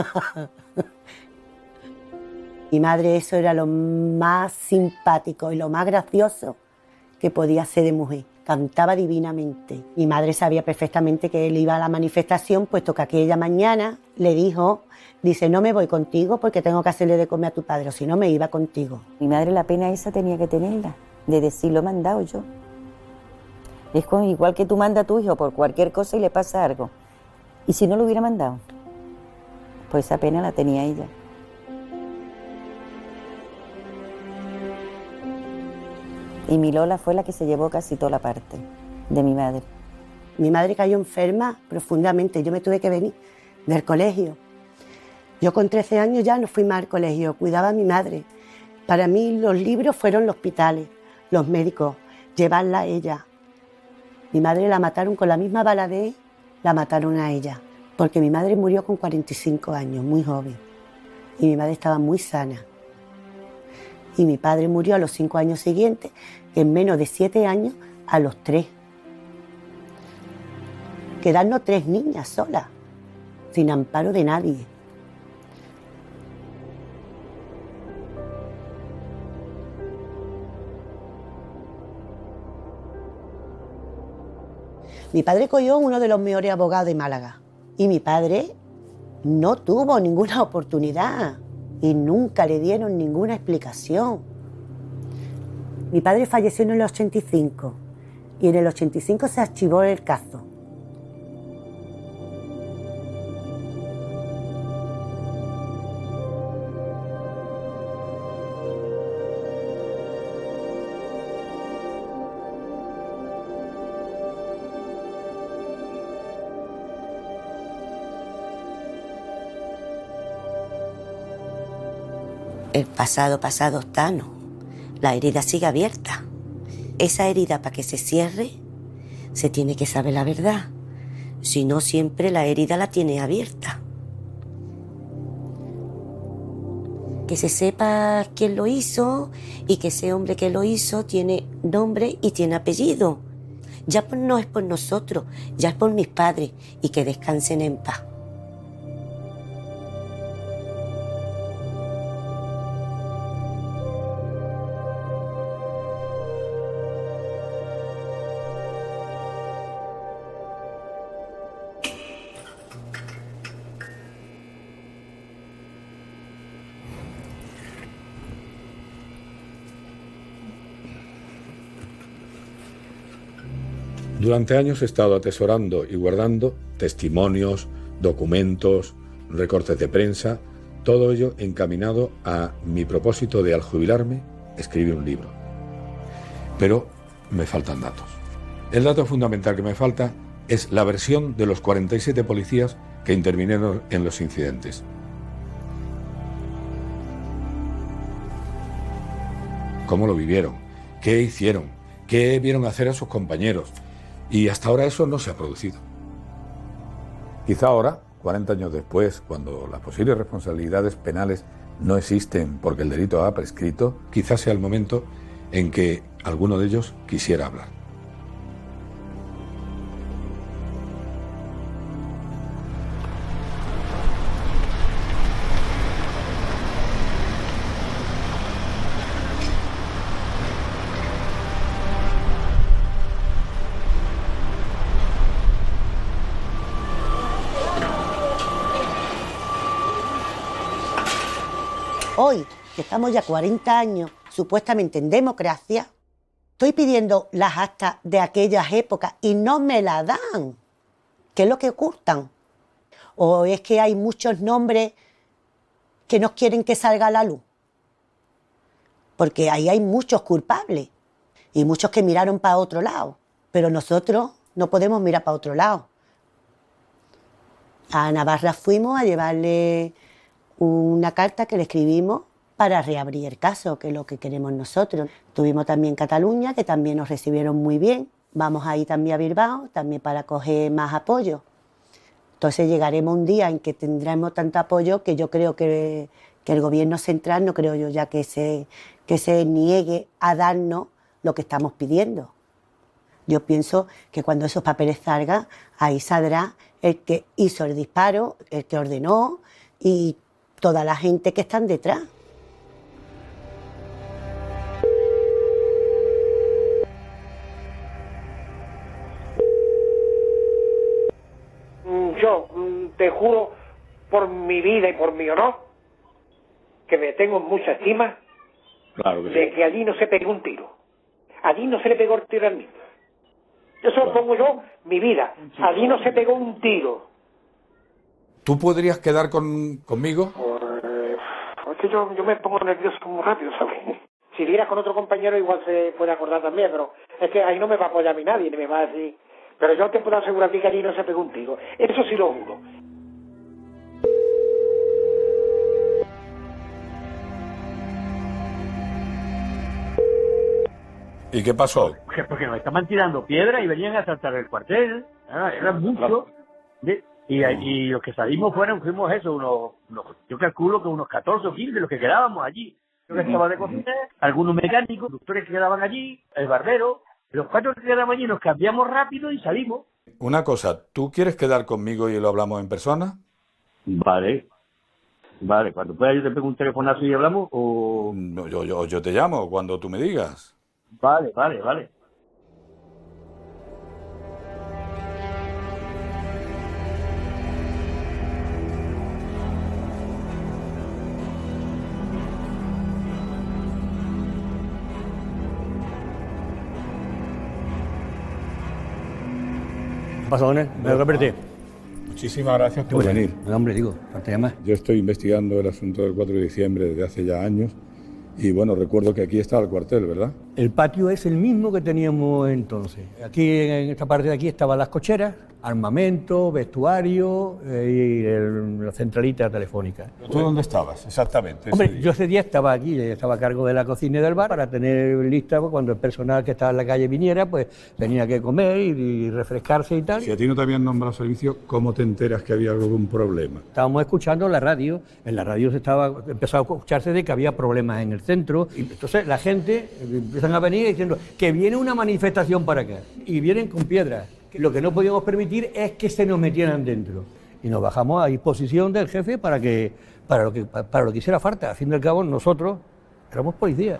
Mi madre, eso era lo más simpático y lo más gracioso que podía ser de mujer. Cantaba divinamente. Mi madre sabía perfectamente que él iba a la manifestación, puesto que aquella mañana le dijo, dice, no me voy contigo porque tengo que hacerle de comer a tu padre, o si no me iba contigo. Mi madre la pena esa tenía que tenerla, de decir, lo he mandado yo. Es igual que tú mandas a tu hijo por cualquier cosa y le pasa algo. ¿Y si no lo hubiera mandado? Pues esa pena la tenía ella. Y mi Lola fue la que se llevó casi toda la parte de mi madre. Mi madre cayó enferma profundamente. Yo me tuve que venir del colegio. Yo con 13 años ya no fui más al colegio, cuidaba a mi madre. Para mí los libros fueron los hospitales, los médicos, llevarla a ella. Mi madre la mataron con la misma bala de él, la mataron a ella. Porque mi madre murió con 45 años, muy joven. Y mi madre estaba muy sana. Y mi padre murió a los 5 años siguientes, en menos de 7 años, a los 3. Quedarnos 3 niñas solas, sin amparo de nadie. Mi padre cogió uno de los mejores abogados de Málaga. Y mi padre no tuvo ninguna oportunidad. Y nunca le dieron ninguna explicación. Mi padre falleció en el 85 y en el 85 se archivó el caso. El pasado está, ¿no? La herida sigue abierta. Esa herida, para que se cierre, se tiene que saber la verdad. Si no, siempre la herida la tiene abierta. que se sepa quién lo hizo y que ese hombre que lo hizo tiene nombre y tiene apellido. Ya no es por nosotros, ya es por mis padres, y que descansen en paz. Durante años he estado atesorando y guardando testimonios, documentos, recortes de prensa, todo ello encaminado a mi propósito de, al jubilarme, escribir un libro. Pero me faltan datos. El dato fundamental que me falta es la versión de los 47 policías que intervinieron en los incidentes. ¿Cómo lo vivieron? ¿Qué hicieron? ¿Qué vieron hacer a sus compañeros? Y hasta ahora eso no se ha producido. Quizá ahora, 40 años después, cuando las posibles responsabilidades penales no existen porque el delito ha prescrito, quizás sea el momento en que alguno de ellos quisiera hablar. Hoy, que estamos ya 40 años, supuestamente en democracia, estoy pidiendo las actas de aquellas épocas y no me las dan. ¿Qué es lo que ocultan? ¿O es que hay muchos nombres que no quieren que salga a la luz? Porque ahí hay muchos culpables y muchos que miraron para otro lado. Pero nosotros no podemos mirar para otro lado. A Navarra fuimos a llevarle una carta que le escribimos para reabrir el caso, que es lo que queremos nosotros. Tuvimos también Cataluña, que también nos recibieron muy bien. Vamos a ir también a Bilbao, también para coger más apoyo. Entonces llegaremos un día en que tendremos tanto apoyo que yo creo que el gobierno central, no creo yo ya que se niegue a darnos lo que estamos pidiendo. Yo pienso que cuando esos papeles salgan, ahí saldrá el que hizo el disparo, el que ordenó y toda la gente que están detrás. Yo te juro por mi vida y por mi honor que me tengo mucha estima, claro que de sí, que allí no se pegó un tiro. Allí no se le pegó el tiro al niño. Yo solo pongo yo mi vida. Allí no se pegó un tiro. ¿Tú podrías quedar conmigo? Es que yo me pongo nervioso muy rápido, ¿sabes? Si vieras con otro compañero igual se puede acordar también, pero es que ahí no me va a apoyar a mí nadie, ni me va a decir... Pero yo te puedo asegurar que allí no se pegó un tiro. Eso sí lo juro. ¿Y qué pasó? Porque nos estaban tirando piedras y venían a saltar el cuartel. Eran muchos. Y los que salimos fuimos eso, yo calculo que unos 14 o 15 los que quedábamos allí. Yo que estaba de cocina, algunos mecánicos, conductores que quedaban allí, el barbero. Los 4 que quedamos allí nos cambiamos rápido y salimos. Una cosa, ¿tú quieres quedar conmigo y lo hablamos en persona? Vale, cuando pueda yo te pego un telefonazo y hablamos o... No, yo te llamo cuando tú me digas. Vale. ¿Qué pasa, Donel? Me lo repetí. Muchísimas gracias por venir. Hombre, digo, falta más. Yo estoy investigando el asunto del 4 de diciembre desde hace ya años y bueno, recuerdo que aquí estaba el cuartel, ¿verdad? El patio es el mismo que teníamos entonces. Aquí, en esta parte de aquí, estaban las cocheras, armamento, vestuario y la centralita telefónica. ¿Tú dónde estabas exactamente? Hombre, yo ese día estaba aquí, estaba a cargo de la cocina y del bar para tener lista cuando el personal que estaba en la calle viniera, pues tenía que comer y refrescarse y tal. Si a ti no te habían nombrado servicio, ¿cómo te enteras que había algún problema? Estábamos escuchando la radio, en la radio empezó a escucharse de que había problemas en el centro, y entonces la gente empiezan a venir diciendo que viene una manifestación para acá, y vienen con piedras. Lo que no podíamos permitir es que se nos metieran dentro. Y nos bajamos a disposición del jefe para lo que hiciera falta. Al fin y al cabo, nosotros éramos policías.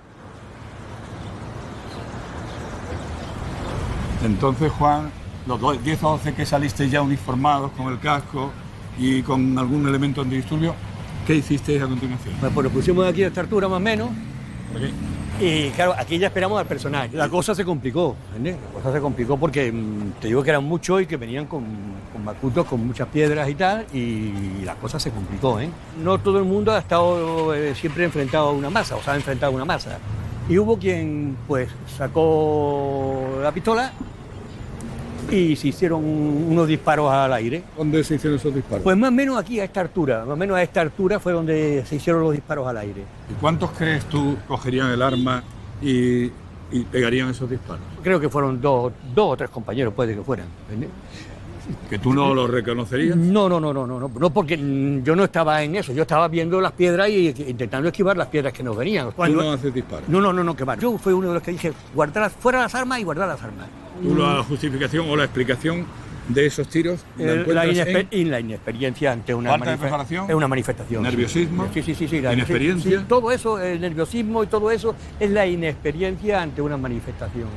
Entonces, Juan, los 10 o 11 que salisteis ya uniformados, con el casco y con algún elemento antidisturbio, ¿qué hicisteis a continuación? Pues nos pusimos aquí a esta altura más o menos. Okay. Y claro, aquí ya esperamos al personal. La cosa se complicó, ¿entiendes? La cosa se complicó porque te digo que eran muchos y que venían con macutos, con muchas piedras y tal, y la cosa se complicó, ¿eh? No todo el mundo ha estado siempre enfrentado a una masa, o se ha enfrentado a una masa. Y hubo quien, pues, sacó la pistola y se hicieron unos disparos al aire. ¿Dónde se hicieron esos disparos? Pues más o menos aquí, a esta altura. Más o menos a esta altura fue donde se hicieron los disparos al aire. ¿Y cuántos crees tú cogerían el arma y pegarían esos disparos? Creo que fueron dos o tres compañeros, puede que fueran. ¿Entiendes? ¿Que tú no los reconocerías? No, porque yo no estaba en eso. Yo estaba viendo las piedras y intentando esquivar las piedras que nos venían. ¿Tú no haces disparos? No, que va. Yo fui uno de los que dije, guardar fuera las armas y guardar las armas. ¿Tú la justificación o la explicación de esos tiros la inexperiencia ante una manifestación. ¿Nerviosismo? Sí. ¿Inexperiencia? Sí, todo eso, el nerviosismo y todo eso es la inexperiencia ante una manifestación.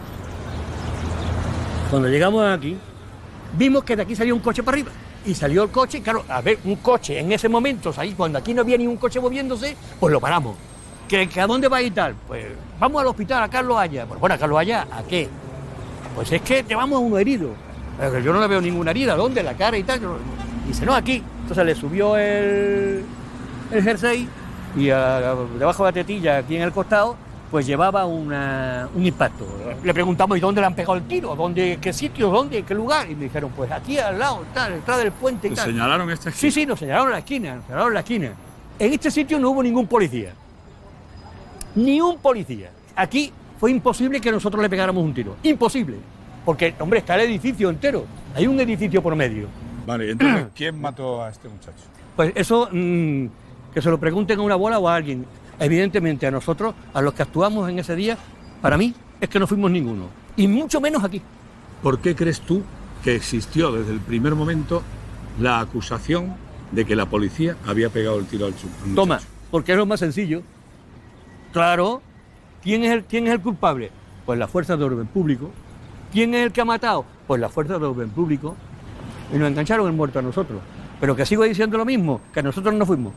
Cuando llegamos aquí, vimos que de aquí salía un coche para arriba. Y salió el coche, claro, a ver, un coche en ese momento, cuando aquí no había ni un coche moviéndose, pues lo paramos. ¿Que a dónde va y tal? Pues vamos al hospital, a Carlos Haya. Pues bueno, ¿a Carlos Haya? ¿A qué? Pues es que llevamos a uno herido. Pero yo no le veo ninguna herida. ¿Dónde? La cara y tal. Dice, no, aquí. Entonces le subió el jersey y debajo de la tetilla, aquí en el costado, pues llevaba un impacto. Le preguntamos, ¿y dónde le han pegado el tiro? ¿Qué sitio? ¿Dónde? ¿Qué lugar? Y me dijeron, pues aquí al lado, tal, detrás del puente y tal. ¿Te señalaron esta esquina? Sí, nos señalaron la esquina, En este sitio no hubo ningún policía. Ni un policía. Aquí fue imposible que nosotros le pegáramos un tiro. Imposible. Porque, hombre, está el edificio entero. Hay un edificio por medio. Vale, entonces, ¿quién mató a este muchacho? Pues eso, que se lo pregunten a una bola o a alguien. Evidentemente a nosotros, a los que actuamos en ese día, para mí, es que no fuimos ninguno. Y mucho menos aquí. ¿Por qué crees tú que existió desde el primer momento la acusación de que la policía había pegado el tiro al muchacho? Toma, porque es lo más sencillo. Claro, ¿quién es el culpable? Pues las fuerzas de orden público. ¿Quién es el que ha matado? Pues las fuerzas de orden público. Y nos engancharon el muerto a nosotros. Pero que sigo diciendo lo mismo, que nosotros no fuimos.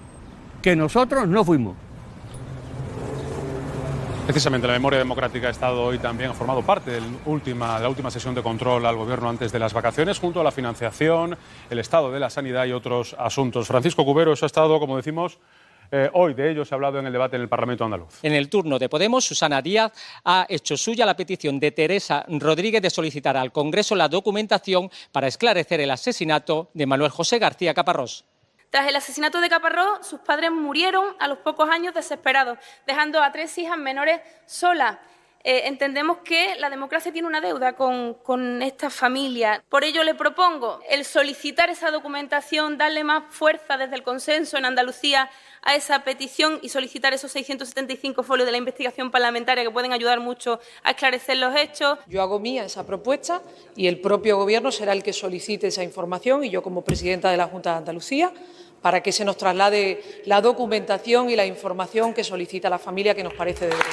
Precisamente la memoria democrática ha estado hoy también, ha formado parte de la última sesión de control al gobierno antes de las vacaciones, junto a la financiación, el estado de la sanidad y otros asuntos. Francisco Cubero, eso ha estado, como decimos, hoy de ello se ha hablado en el debate en el Parlamento andaluz. En el turno de Podemos, Susana Díaz ha hecho suya la petición de Teresa Rodríguez de solicitar al Congreso la documentación para esclarecer el asesinato de Manuel José García Caparrós. Tras el asesinato de Caparrós, sus padres murieron a los pocos años desesperados, dejando a 3 hijas menores solas. Entendemos que la democracia tiene una deuda con esta familia. Por ello le propongo el solicitar esa documentación, darle más fuerza desde el consenso en Andalucía a esa petición y solicitar esos 675 folios de la investigación parlamentaria que pueden ayudar mucho a esclarecer los hechos. Yo hago mía esa propuesta y el propio Gobierno será el que solicite esa información y yo como presidenta de la Junta de Andalucía para que se nos traslade la documentación y la información que solicita la familia, que nos parece de derecho.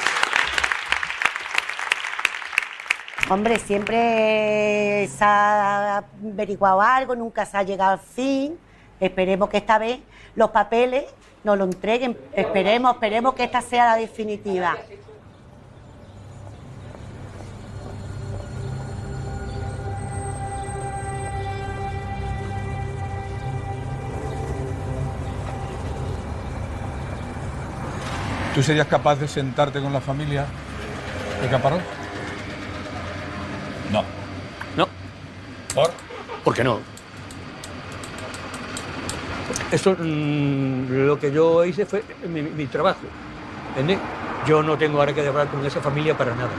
Hombre, siempre se ha averiguado algo, nunca se ha llegado al fin. Esperemos que esta vez los papeles nos lo entreguen. Esperemos que esta sea la definitiva. ¿Tú serías capaz de sentarte con la familia de Caparrós? No. No. ¿Por? ¿Por qué no? Eso, lo que yo hice fue mi trabajo, ¿entiendes? Yo no tengo ahora que hablar con esa familia para nada.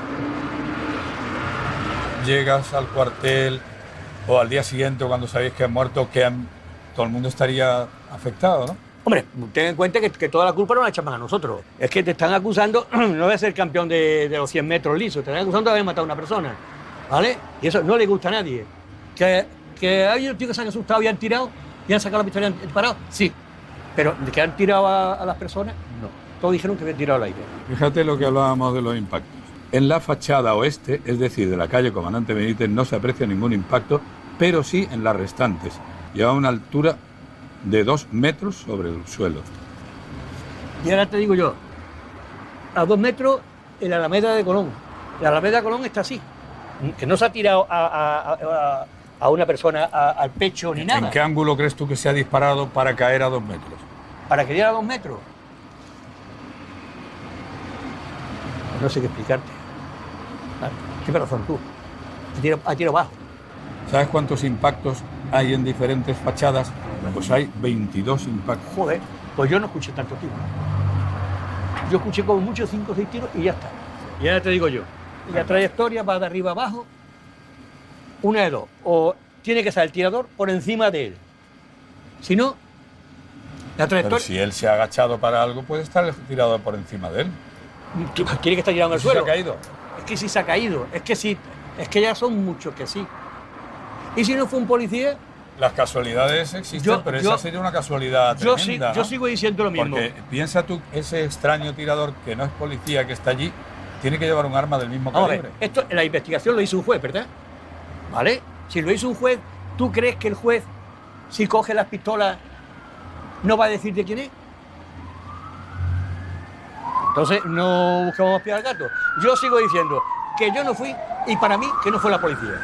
Llegas al cuartel o al día siguiente cuando sabéis que han muerto, todo el mundo estaría afectado, ¿no? Hombre, ten en cuenta que toda la culpa no la echamos a nosotros. Es que te están acusando, no de ser campeón de los 100 metros lisos, te están acusando de haber matado a una persona, ¿vale? Y eso no le gusta a nadie. Que hay unos tíos que se han asustado y han tirado, y han sacado la pistola y han disparado, sí. Pero de que han tirado a las personas, no. Todos dijeron que habían tirado al aire. Fíjate lo que hablábamos de los impactos. En la fachada oeste, es decir, de la calle Comandante Benítez, no se aprecia ningún impacto, pero sí en las restantes, y a una altura de 2 metros sobre el suelo. Y ahora te digo yo, a 2 metros en la Alameda de Colón. La Alameda de Colón está así, que no se ha tirado a una persona al pecho ni nada. ¿En qué ángulo crees tú que se ha disparado para caer a 2 metros? ¿Para que diera a 2 metros? No sé qué explicarte. Tienes razón tú. A tiro bajo. ¿Sabes cuántos impactos hay en diferentes fachadas? Pues hay 22 impactos. Joder, pues yo no escuché tantos tiros. Yo escuché como mucho 5 o 6 tiros y ya está. Y ahora te digo yo, la trayectoria va de arriba abajo, una de dos. O tiene que estar el tirador por encima de él. Si no, la trayectoria... Pero si él se ha agachado para algo, puede estar el tirador por encima de él. Tiene que estar tirado en el suelo. ¿Se ha caído? Es que sí se ha caído. Es que sí. Es que ya son muchos que sí. ¿Y si no fue un policía? Las casualidades existen, pero esa sería una casualidad tremenda, yo sigo diciendo lo mismo. Porque piensa tú, ese extraño tirador que no es policía, que está allí, tiene que llevar un arma del mismo calibre. Esto, la investigación lo hizo un juez, ¿verdad? ¿Vale? Si lo hizo un juez, ¿tú crees que el juez, si coge las pistolas, no va a decir de quién es? Entonces, no buscamos más pies al gato. Yo sigo diciendo que yo no fui, y para mí, que no fue la policía.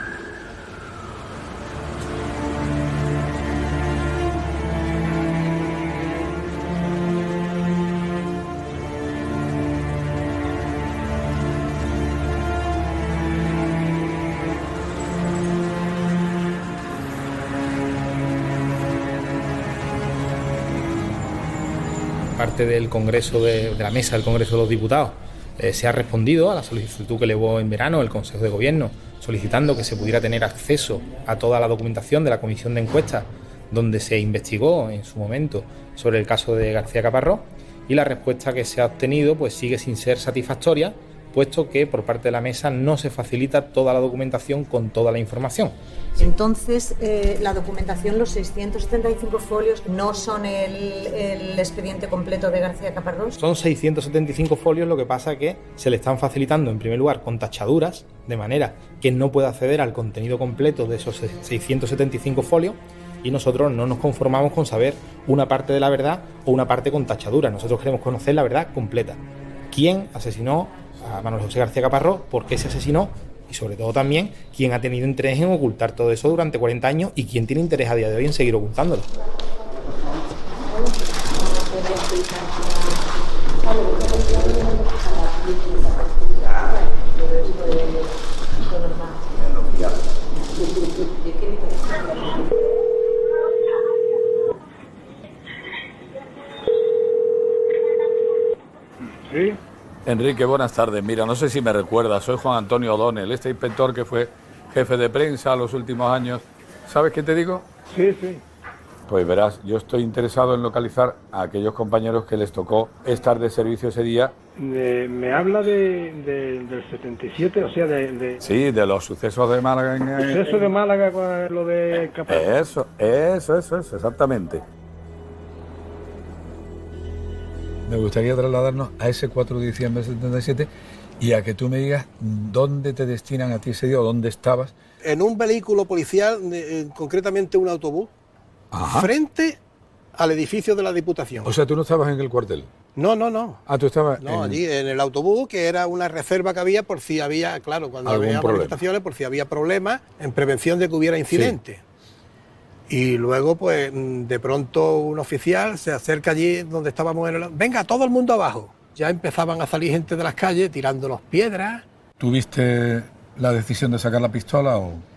Parte del Congreso, de la mesa del Congreso de los Diputados, se ha respondido a la solicitud que elevó en verano el Consejo de Gobierno, solicitando que se pudiera tener acceso a toda la documentación de la comisión de encuestas donde se investigó en su momento sobre el caso de García Caparrós, y la respuesta que se ha obtenido pues sigue sin ser satisfactoria, puesto que por parte de la mesa no se facilita toda la documentación con toda la información. Entonces, la documentación, los 675 folios, no son el expediente completo de García Caparrós. Son 675 folios, lo que pasa que se le están facilitando en primer lugar con tachaduras, de manera que no pueda acceder al contenido completo de esos 675 folios, y nosotros no nos conformamos con saber una parte de la verdad o una parte con tachaduras. Nosotros queremos conocer la verdad completa. ¿Quién asesinó a Manuel José García Caparrós? ¿Por qué se asesinó? Y sobre todo también, ¿quién ha tenido interés en ocultar todo eso durante 40 años y quién tiene interés a día de hoy en seguir ocultándolo? ¿Sí? Enrique, buenas tardes. Mira, no sé si me recuerdas, soy Juan Antonio O'Donnell, este inspector que fue jefe de prensa los últimos años. ¿Sabes qué te digo? Sí, sí. Pues verás, yo estoy interesado en localizar a aquellos compañeros que les tocó estar de servicio ese día. Me habla del 77, o sea, Sí, de los sucesos de Málaga. Sucesos de Málaga con lo de Caparrós. Eso, exactamente. Me gustaría trasladarnos a ese 4 de diciembre del 77 y a que tú me digas dónde te destinan a ti ese día o dónde estabas. En un vehículo policial, concretamente un autobús, frente al edificio de la Diputación. O sea, tú no estabas en el cuartel. No. Ah, tú estabas allí en el autobús, que era una reserva que había por si había, claro, cuando había manifestaciones, por si había problemas, en prevención de que hubiera incidentes. Sí. Y luego, pues, de pronto un oficial se acerca allí donde estábamos venga, todo el mundo abajo. Ya empezaban a salir gente de las calles tirándonos piedras. ¿Tuviste la decisión de sacar la pistola o...?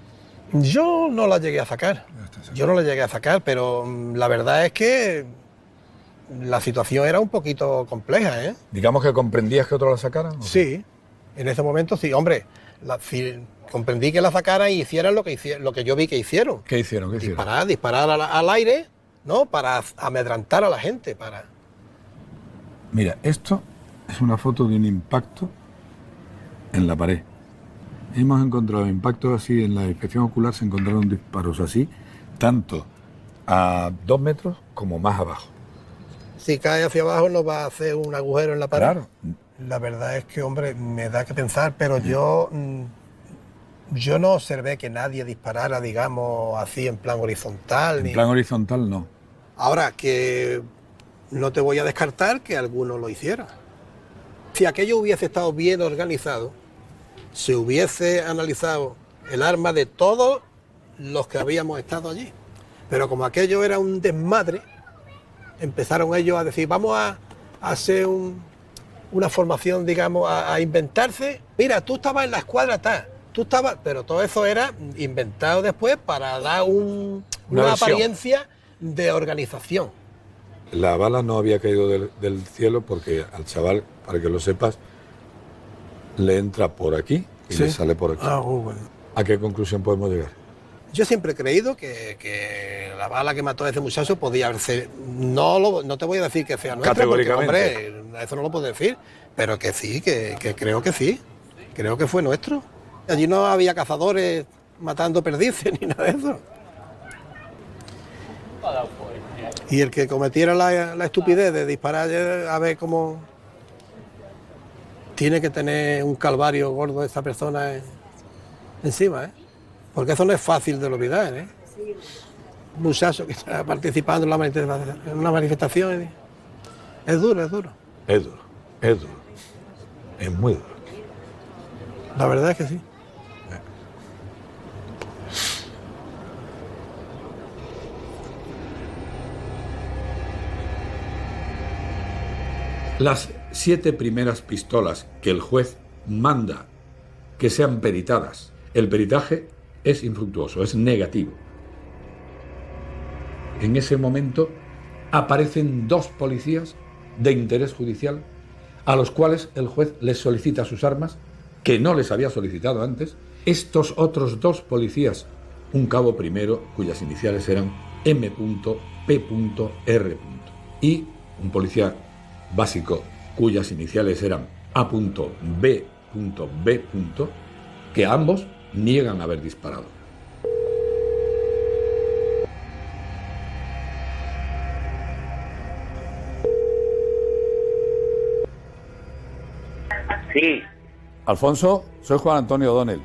Yo no la llegué a sacar. Pero la verdad es que la situación era un poquito compleja, ¿eh? Digamos que comprendías que otros la sacaran. Sí, en ese momento sí. Hombre, comprendí que la sacaran y hicieran lo que yo vi que hicieron. ¿Qué hicieron? Disparar al aire, ¿no? Para amedrantar a la gente, Mira, esto es una foto de un impacto en la pared. Hemos encontrado impactos así, en la inspección ocular se encontraron disparos así, tanto a 2 metros como más abajo. Si cae hacia abajo no va a hacer un agujero en la pared. Claro. La verdad es que, hombre, me da que pensar, pero yo no observé que nadie disparara, digamos, así en plan horizontal. En plan horizontal no. Ahora, que no te voy a descartar que alguno lo hiciera. Si aquello hubiese estado bien organizado, se hubiese analizado el arma de todos los que habíamos estado allí. Pero como aquello era un desmadre, empezaron ellos a decir, vamos a hacer una formación, digamos, a inventarse. Mira, tú estabas en la escuadra tal, pero todo eso era inventado después para dar una apariencia de organización. La bala no había caído del cielo porque al chaval, para que lo sepas, le entra por aquí y le sale por aquí. Bueno. ¿A qué conclusión podemos llegar? Yo siempre he creído que la bala que mató a ese muchacho podía haberse... No te voy a decir que sea nuestra, categóricamente, porque, hombre, eso no lo puedo decir, pero que sí, que creo que sí. Creo que fue nuestro. Allí no había cazadores matando perdices ni nada de eso. Y el que cometiera la estupidez de disparar, a ver cómo... Tiene que tener un calvario gordo esa persona encima, ¿eh? Porque eso no es fácil de olvidar, ¿eh? Un muchacho que está participando en una manifestación, es duro. Es muy duro. La verdad es que sí. Las 7 primeras pistolas que el juez manda que sean peritadas, el peritaje es infructuoso, es negativo. En ese momento aparecen 2 policías de interés judicial a los cuales el juez les solicita sus armas, que no les había solicitado antes. Estos otros 2 policías, un cabo primero cuyas iniciales eran M.P.R. y un policía básico cuyas iniciales eran A.B.B., que ambos niegan haber disparado. Sí. Alfonso, soy Juan Antonio O'Donnell.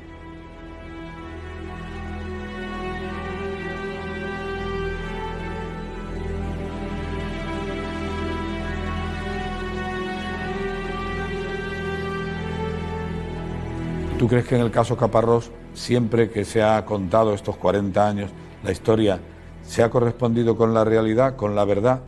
¿Tú crees que en el caso Caparrós, siempre que se ha contado estos 40 años, la historia se ha correspondido con la realidad, con la verdad?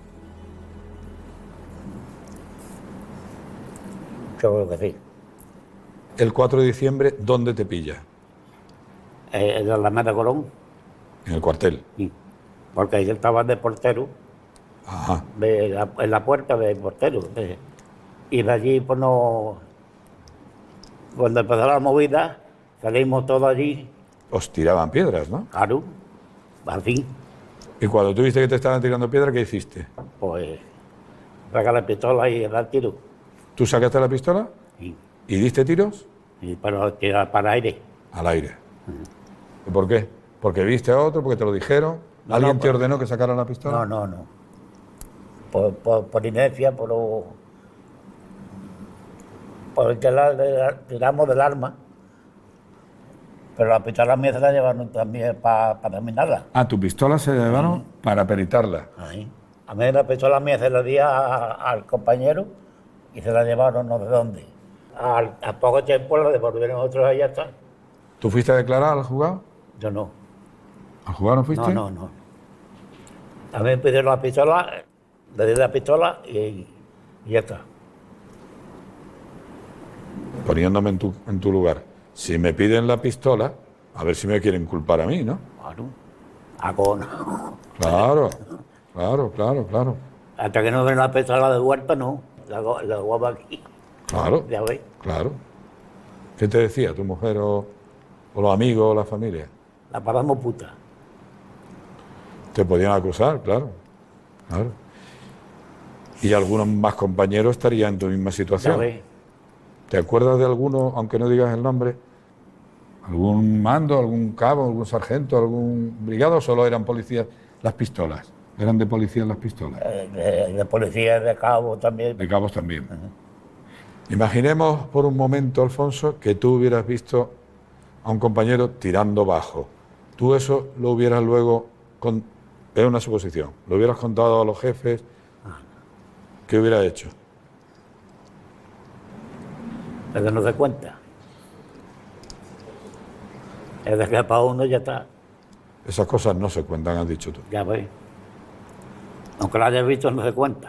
Yo creo que sí. El 4 de diciembre, ¿dónde te pilla? En la Alameda Colón. En el cuartel. Sí. Porque ahí estaba de portero. Ajá. En la puerta de portero. Y de allí, pues no... Cuando empezó la movida, salimos todos allí. Os tiraban piedras, ¿no? Claro, así. Y cuando tú viste que te estaban tirando piedras, ¿qué hiciste? Pues sacar la pistola y dar tiro. ¿Tú sacaste la pistola? Sí. ¿Y diste tiros? Sí, pero para aire. Al aire. ¿Y por qué? ¿Porque viste a otro? ¿Porque te lo dijeron? ¿Alguien te ordenó que sacara la pistola? No. Por inercia, por el que tiramos del arma, pero la pistola mía se la llevaron también para terminarla. Ah, tu pistola se la llevaron para peritarla. Ahí. A mí la pistola mía se la di al compañero y se la llevaron no sé dónde. A poco tiempo la devolvieron otros y ya está. ¿Tú fuiste a declarar al juzgado? Yo no. ¿Al juzgado no fuiste? No. A mí me pidieron la pistola, le di la pistola y ya está. Poniéndome en tu lugar, si me piden la pistola, A ver si me quieren culpar a mí, ¿no? Claro. Agona. Claro. Hasta que no ven la pistola de Huerta, no. La guapa aquí. Claro. Ya ves. Claro. ¿Qué te decía tu mujer o los amigos o la familia? La paramos puta. Te podían acusar, claro. Y algunos más compañeros estarían en tu misma situación. Ya ves. ¿Te acuerdas de alguno, aunque no digas el nombre? ¿Algún mando, algún cabo, algún sargento, algún brigado, o solo eran policías las pistolas? ¿Eran de policías las pistolas? De policías, de cabos también. De cabos también. Imaginemos por un momento, Alfonso, que tú hubieras visto a un compañero tirando bajo. Tú eso lo hubieras luego, es una suposición, lo hubieras contado a los jefes. ¿Qué hubiera hecho? Es de no se cuenta. Es de que para uno ya está. Esas cosas no se cuentan, has dicho tú. Ya ves. Aunque la hayas visto, no se cuenta.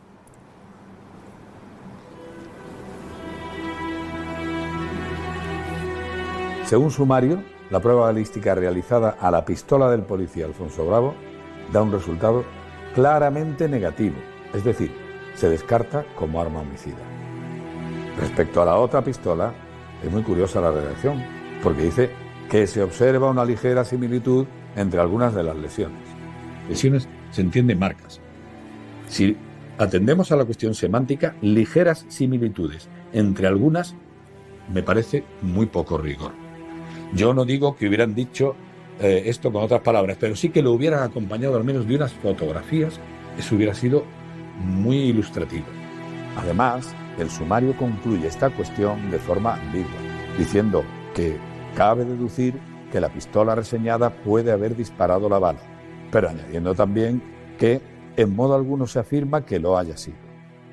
Según sumario, la prueba balística realizada a la pistola del policía Alfonso Bravo da un resultado claramente negativo, es decir, se descarta como arma homicida. Respecto a la otra pistola, es muy curiosa la redacción, porque dice que se observa una ligera similitud entre algunas de las lesiones. Lesiones se entienden marcas. Si atendemos a la cuestión semántica, ligeras similitudes entre algunas, me parece muy poco rigor. Yo no digo que hubieran dicho esto con otras palabras, pero sí que lo hubieran acompañado al menos de unas fotografías, eso hubiera sido muy ilustrativo. Además, el sumario concluye esta cuestión de forma ambigua, diciendo que cabe deducir que la pistola reseñada puede haber disparado la bala, pero añadiendo también que en modo alguno se afirma que lo haya sido.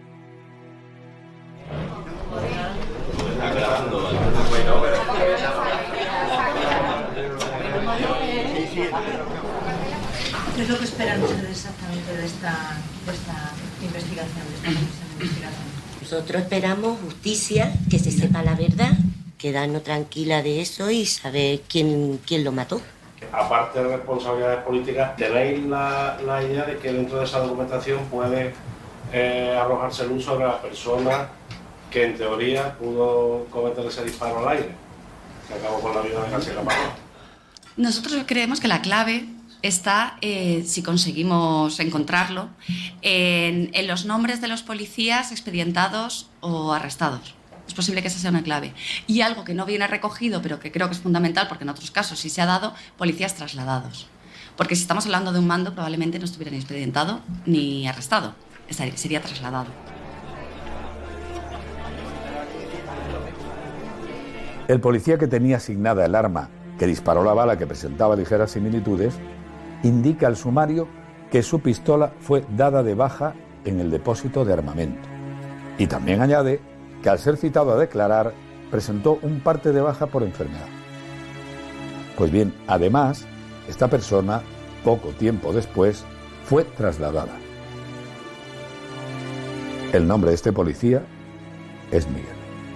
¿Qué es lo que esperan ustedes exactamente de esta investigación, de esta comisión de investigación? Nosotros esperamos justicia, que se sepa la verdad, quedarnos tranquila de eso y saber quién lo mató. Aparte de responsabilidades políticas, ¿tenéis la idea de que dentro de esa documentación puede arrojarse luz sobre la persona que en teoría pudo cometer ese disparo al aire, que acabó con la vida de García Caparrós? Nosotros creemos que la clave está, si conseguimos encontrarlo, en los nombres de los policías expedientados o arrestados. Es posible que esa sea una clave. Y algo que no viene recogido, pero que creo que es fundamental, porque en otros casos sí se ha dado, policías trasladados. Porque si estamos hablando de un mando, probablemente no estuviera ni expedientado ni arrestado. Sería trasladado. El policía que tenía asignada el arma que disparó la bala, que presentaba ligeras similitudes, indica al sumario que su pistola fue dada de baja en el depósito de armamento. Y también añade que al ser citado a declarar, presentó un parte de baja por enfermedad. Pues bien, además, esta persona, poco tiempo después, fue trasladada. El nombre de este policía es Miguel.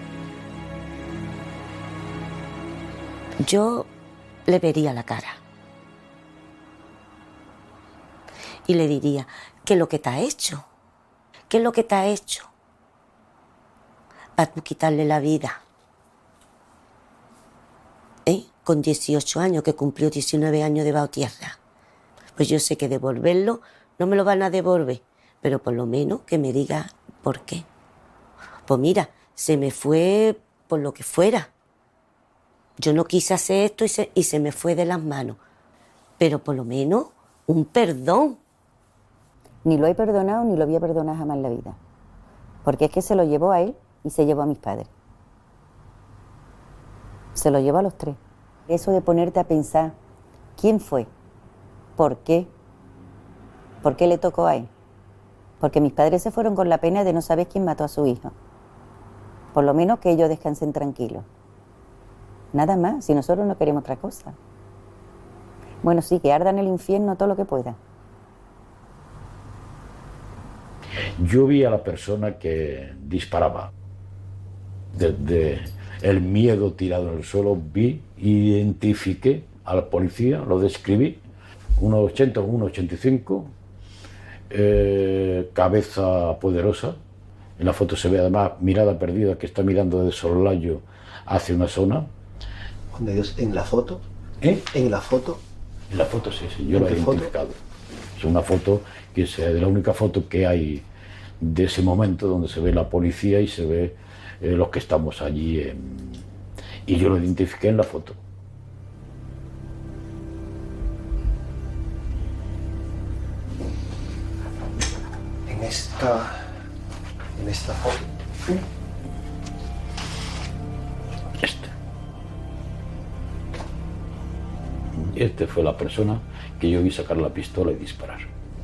Yo le vería la cara y le diría, ¿qué es lo que te ha hecho? ¿Qué es lo que te ha hecho para tú quitarle la vida? Con 18 años, que cumplió 19 años de bajo tierra. Pues yo sé que devolverlo no me lo van a devolver, pero por lo menos que me diga por qué. Pues mira, se me fue por lo que fuera. Yo no quise hacer esto y se me fue de las manos. Pero por lo menos un perdón. Ni lo he perdonado ni lo voy a perdonar jamás en la vida. Porque es que se lo llevó a él y se llevó a mis padres. Se lo llevó a los tres. Eso de ponerte a pensar, ¿quién fue? ¿Por qué? ¿Por qué le tocó a él? Porque mis padres se fueron con la pena de no saber quién mató a su hijo. Por lo menos que ellos descansen tranquilos. Nada más, si nosotros no queremos otra cosa. Bueno, sí, que arda en el infierno todo lo que pueda. Yo vi a la persona que disparaba. el miedo tirado en el suelo, vi, identifiqué al policía, lo describí, 1,80 o 1,85, cabeza poderosa. En la foto se ve además mirada perdida, que está mirando de soslayo hacia una zona. Juan de Dios, ¿en la foto? ¿En la foto? En la foto sí, yo lo he identificado. Es una foto que es la única foto que hay de ese momento donde se ve la policía y se ve los que estamos allí. Y yo lo identifiqué en la foto. En esta foto. Este fue la persona que yo vi sacar la pistola y disparar.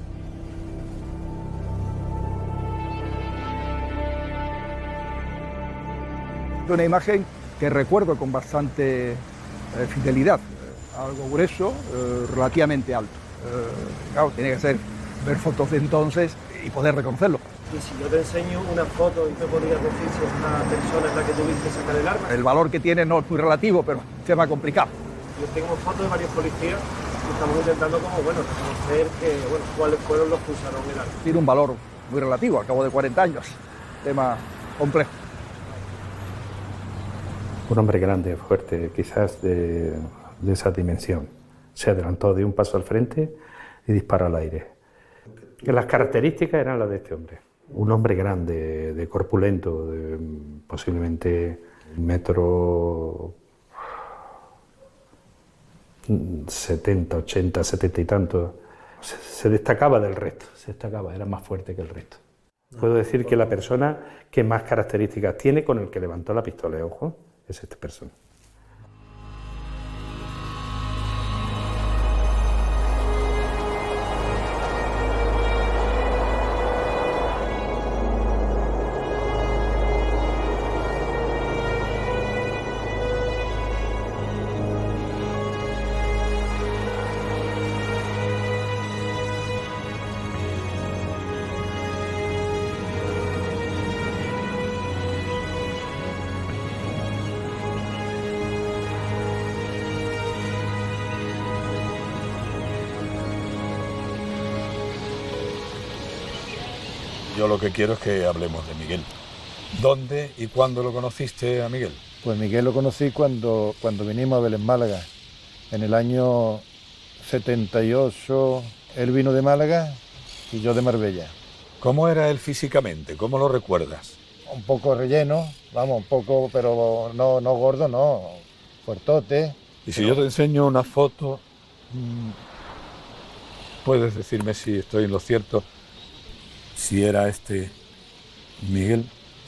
Una imagen que recuerdo con bastante fidelidad, algo grueso, relativamente alto. Claro, tiene que ser ver fotos de entonces y poder reconocerlo. Y si yo te enseño una foto y me podrías decir si esta persona es la que tuviste sacar el arma. El valor que tiene no es muy relativo, pero es un tema complicado. Yo tengo fotos de varios policías y estamos intentando como, reconocer cuáles fueron los que usaron el arma. Tiene un valor muy relativo, al cabo de 40 años. Tema complejo. Un hombre grande, fuerte, quizás de esa dimensión. Se adelantó de un paso al frente y disparó al aire. Las características eran las de este hombre. Un hombre grande, de corpulento, de posiblemente 1,70 m, 80, 70 y tanto. Se destacaba del resto, era más fuerte que el resto. Puedo decir que la persona que más características tiene con el que levantó la pistola, ojo, es esta persona. Yo lo que quiero es que hablemos de Miguel. ¿Dónde y cuándo lo conociste a Miguel? Pues Miguel lo conocí cuando vinimos a Vélez Málaga. En el año 78 él vino de Málaga y yo de Marbella. ¿Cómo era él físicamente? ¿Cómo lo recuerdas? Un poco relleno, un poco, pero no gordo, no, fuertote. Y si yo te enseño una foto, ¿puedes decirme si estoy en lo cierto? Si era este Miguel.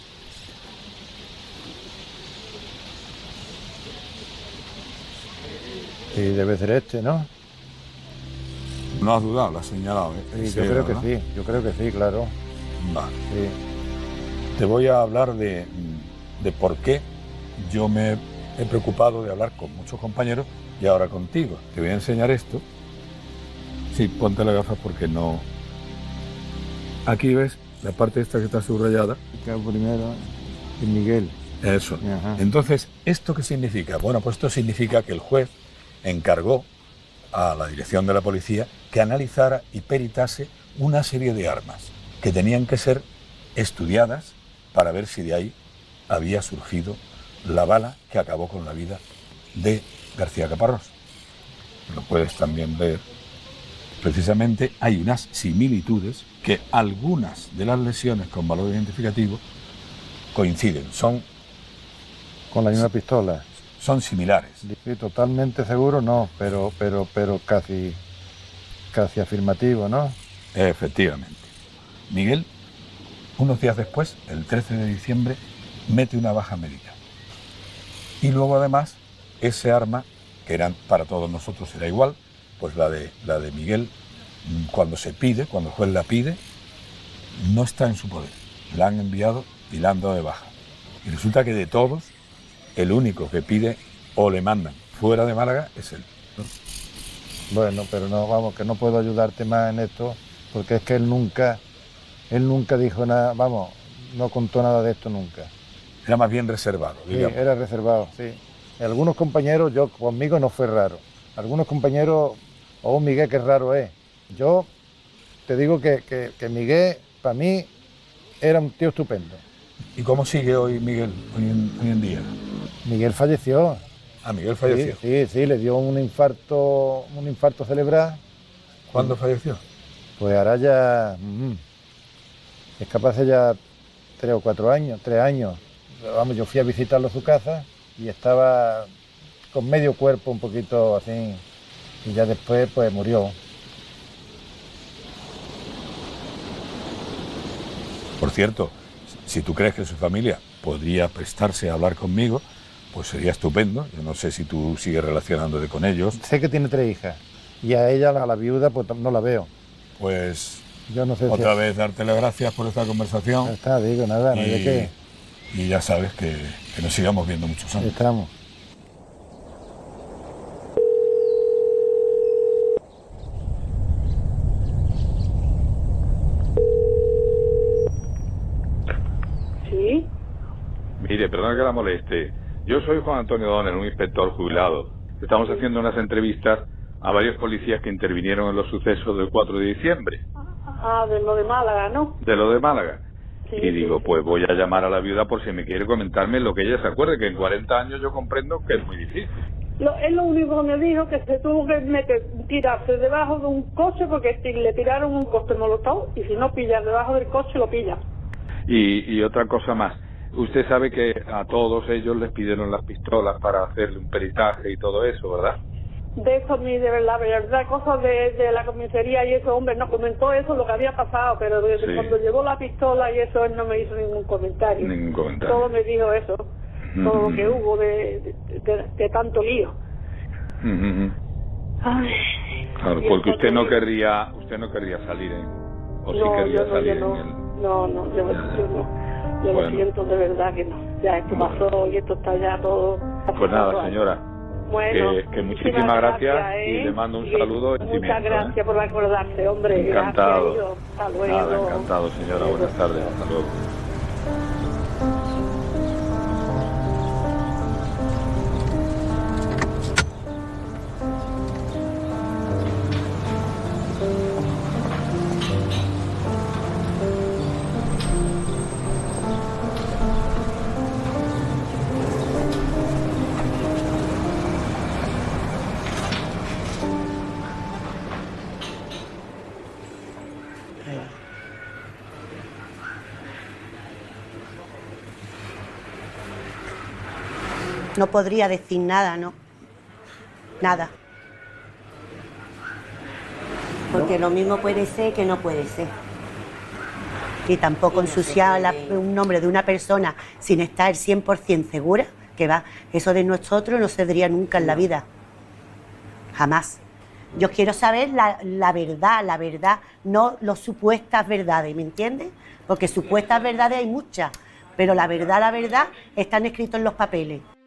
Sí, debe ser este, ¿no? No has dudado, lo has señalado, ¿eh? Sí, yo creo que sí, claro. Vale. Sí. Te voy a hablar de por qué yo me he preocupado de hablar con muchos compañeros y ahora contigo. Te voy a enseñar esto. Sí, ponte las gafas porque no... Aquí ves la parte esta que está subrayada. Primero, Miguel. Eso. Ajá. Entonces, ¿esto qué significa? Bueno, pues esto significa que el juez encargó a la dirección de la policía que analizara y peritase una serie de armas que tenían que ser estudiadas para ver si de ahí había surgido la bala que acabó con la vida de García Caparrós. Lo puedes también ver. Precisamente hay unas similitudes que algunas de las lesiones con valor identificativo coinciden, son... ¿Con la misma pistola? Son similares. Sí, totalmente seguro no, pero casi afirmativo, ¿no? Efectivamente. Miguel, unos días después, el 13 de diciembre, mete una baja médica. Y luego además, ese arma, que eran para todos nosotros era igual, pues la de Miguel, cuando el juez la pide, no está en su poder. La han enviado y la han dado de baja. Y resulta que de todos, el único que pide o le mandan fuera de Málaga es él. Bueno, pero no, que no puedo ayudarte más en esto, porque es que él nunca dijo nada, no contó nada de esto nunca. Era más bien reservado, digamos. Sí, era reservado, sí. Algunos compañeros, conmigo no fue raro. Algunos compañeros, Miguel, qué raro es. Yo te digo que Miguel, para mí, era un tío estupendo. ¿Y cómo sigue hoy Miguel, hoy en día? Miguel falleció. Ah, Miguel falleció. Sí, le dio un infarto cerebral. ¿Cuándo falleció? Pues ahora ya, es capaz de ya 3 o 4 años, 3 años. Vamos, yo fui a visitarlo a su casa y estaba con medio cuerpo un poquito así, y ya después pues murió. Por cierto, si tú crees que su familia podría prestarse a hablar conmigo, pues sería estupendo. Yo no sé si tú sigues relacionándote con ellos. Sé que tiene 3 hijas y a ella, a la viuda, pues no la veo. Pues yo no sé otra vez darte las gracias por esta conversación. Ya está, digo, nada, no hay de qué. Y ya sabes que nos sigamos viendo muchos años. Estamos. Sí. Mire, perdona que la moleste. Yo soy Juan Antonio Donel, un inspector jubilado. Estamos haciendo unas entrevistas a varios policías que intervinieron en los sucesos del 4 de diciembre. Ah, de lo de Málaga, ¿no? De lo de Málaga. Sí, y digo, pues voy a llamar a la viuda por si me quiere comentarme lo que ella se acuerde, que en 40 años yo comprendo que es muy difícil. Es lo único que me dijo, que se tuvo que tirarse debajo de un coche porque si le tiraron un coche molotov y si no pilla debajo del coche lo pilla. Y otra cosa más. Usted sabe que a todos ellos les pidieron las pistolas para hacerle un peritaje y todo eso, ¿verdad? De eso ni de verdad, cosas de la comisaría y eso, hombre, nos comentó eso, lo que había pasado, pero desde cuando llevó la pistola y eso, él no me hizo ningún comentario. Ningún comentario. Todo me dijo eso, todo lo que hubo de tanto lío. Ay, claro, porque usted no querría salir, ¿eh? O sí querría salir en el... No, yo bueno, lo siento de verdad que no. Ya esto pasó y esto está ya todo... Pues nada, señora. Bueno, que muchísimas gracias y le mando un saludo. Muchas gracias por acordarse, hombre. Encantado. Gracias, hasta luego. Nada, encantado, señora. Buenas tardes. Hasta luego. No podría decir nada, ¿no? Nada. Porque lo mismo puede ser que no puede ser. Y tampoco ensuciar un nombre de una persona sin estar 100% segura, que va, eso de nosotros no se diría nunca en la vida. Jamás. Yo quiero saber la verdad, no las supuestas verdades, ¿me entiendes? Porque supuestas verdades hay muchas, pero la verdad están escritos en los papeles.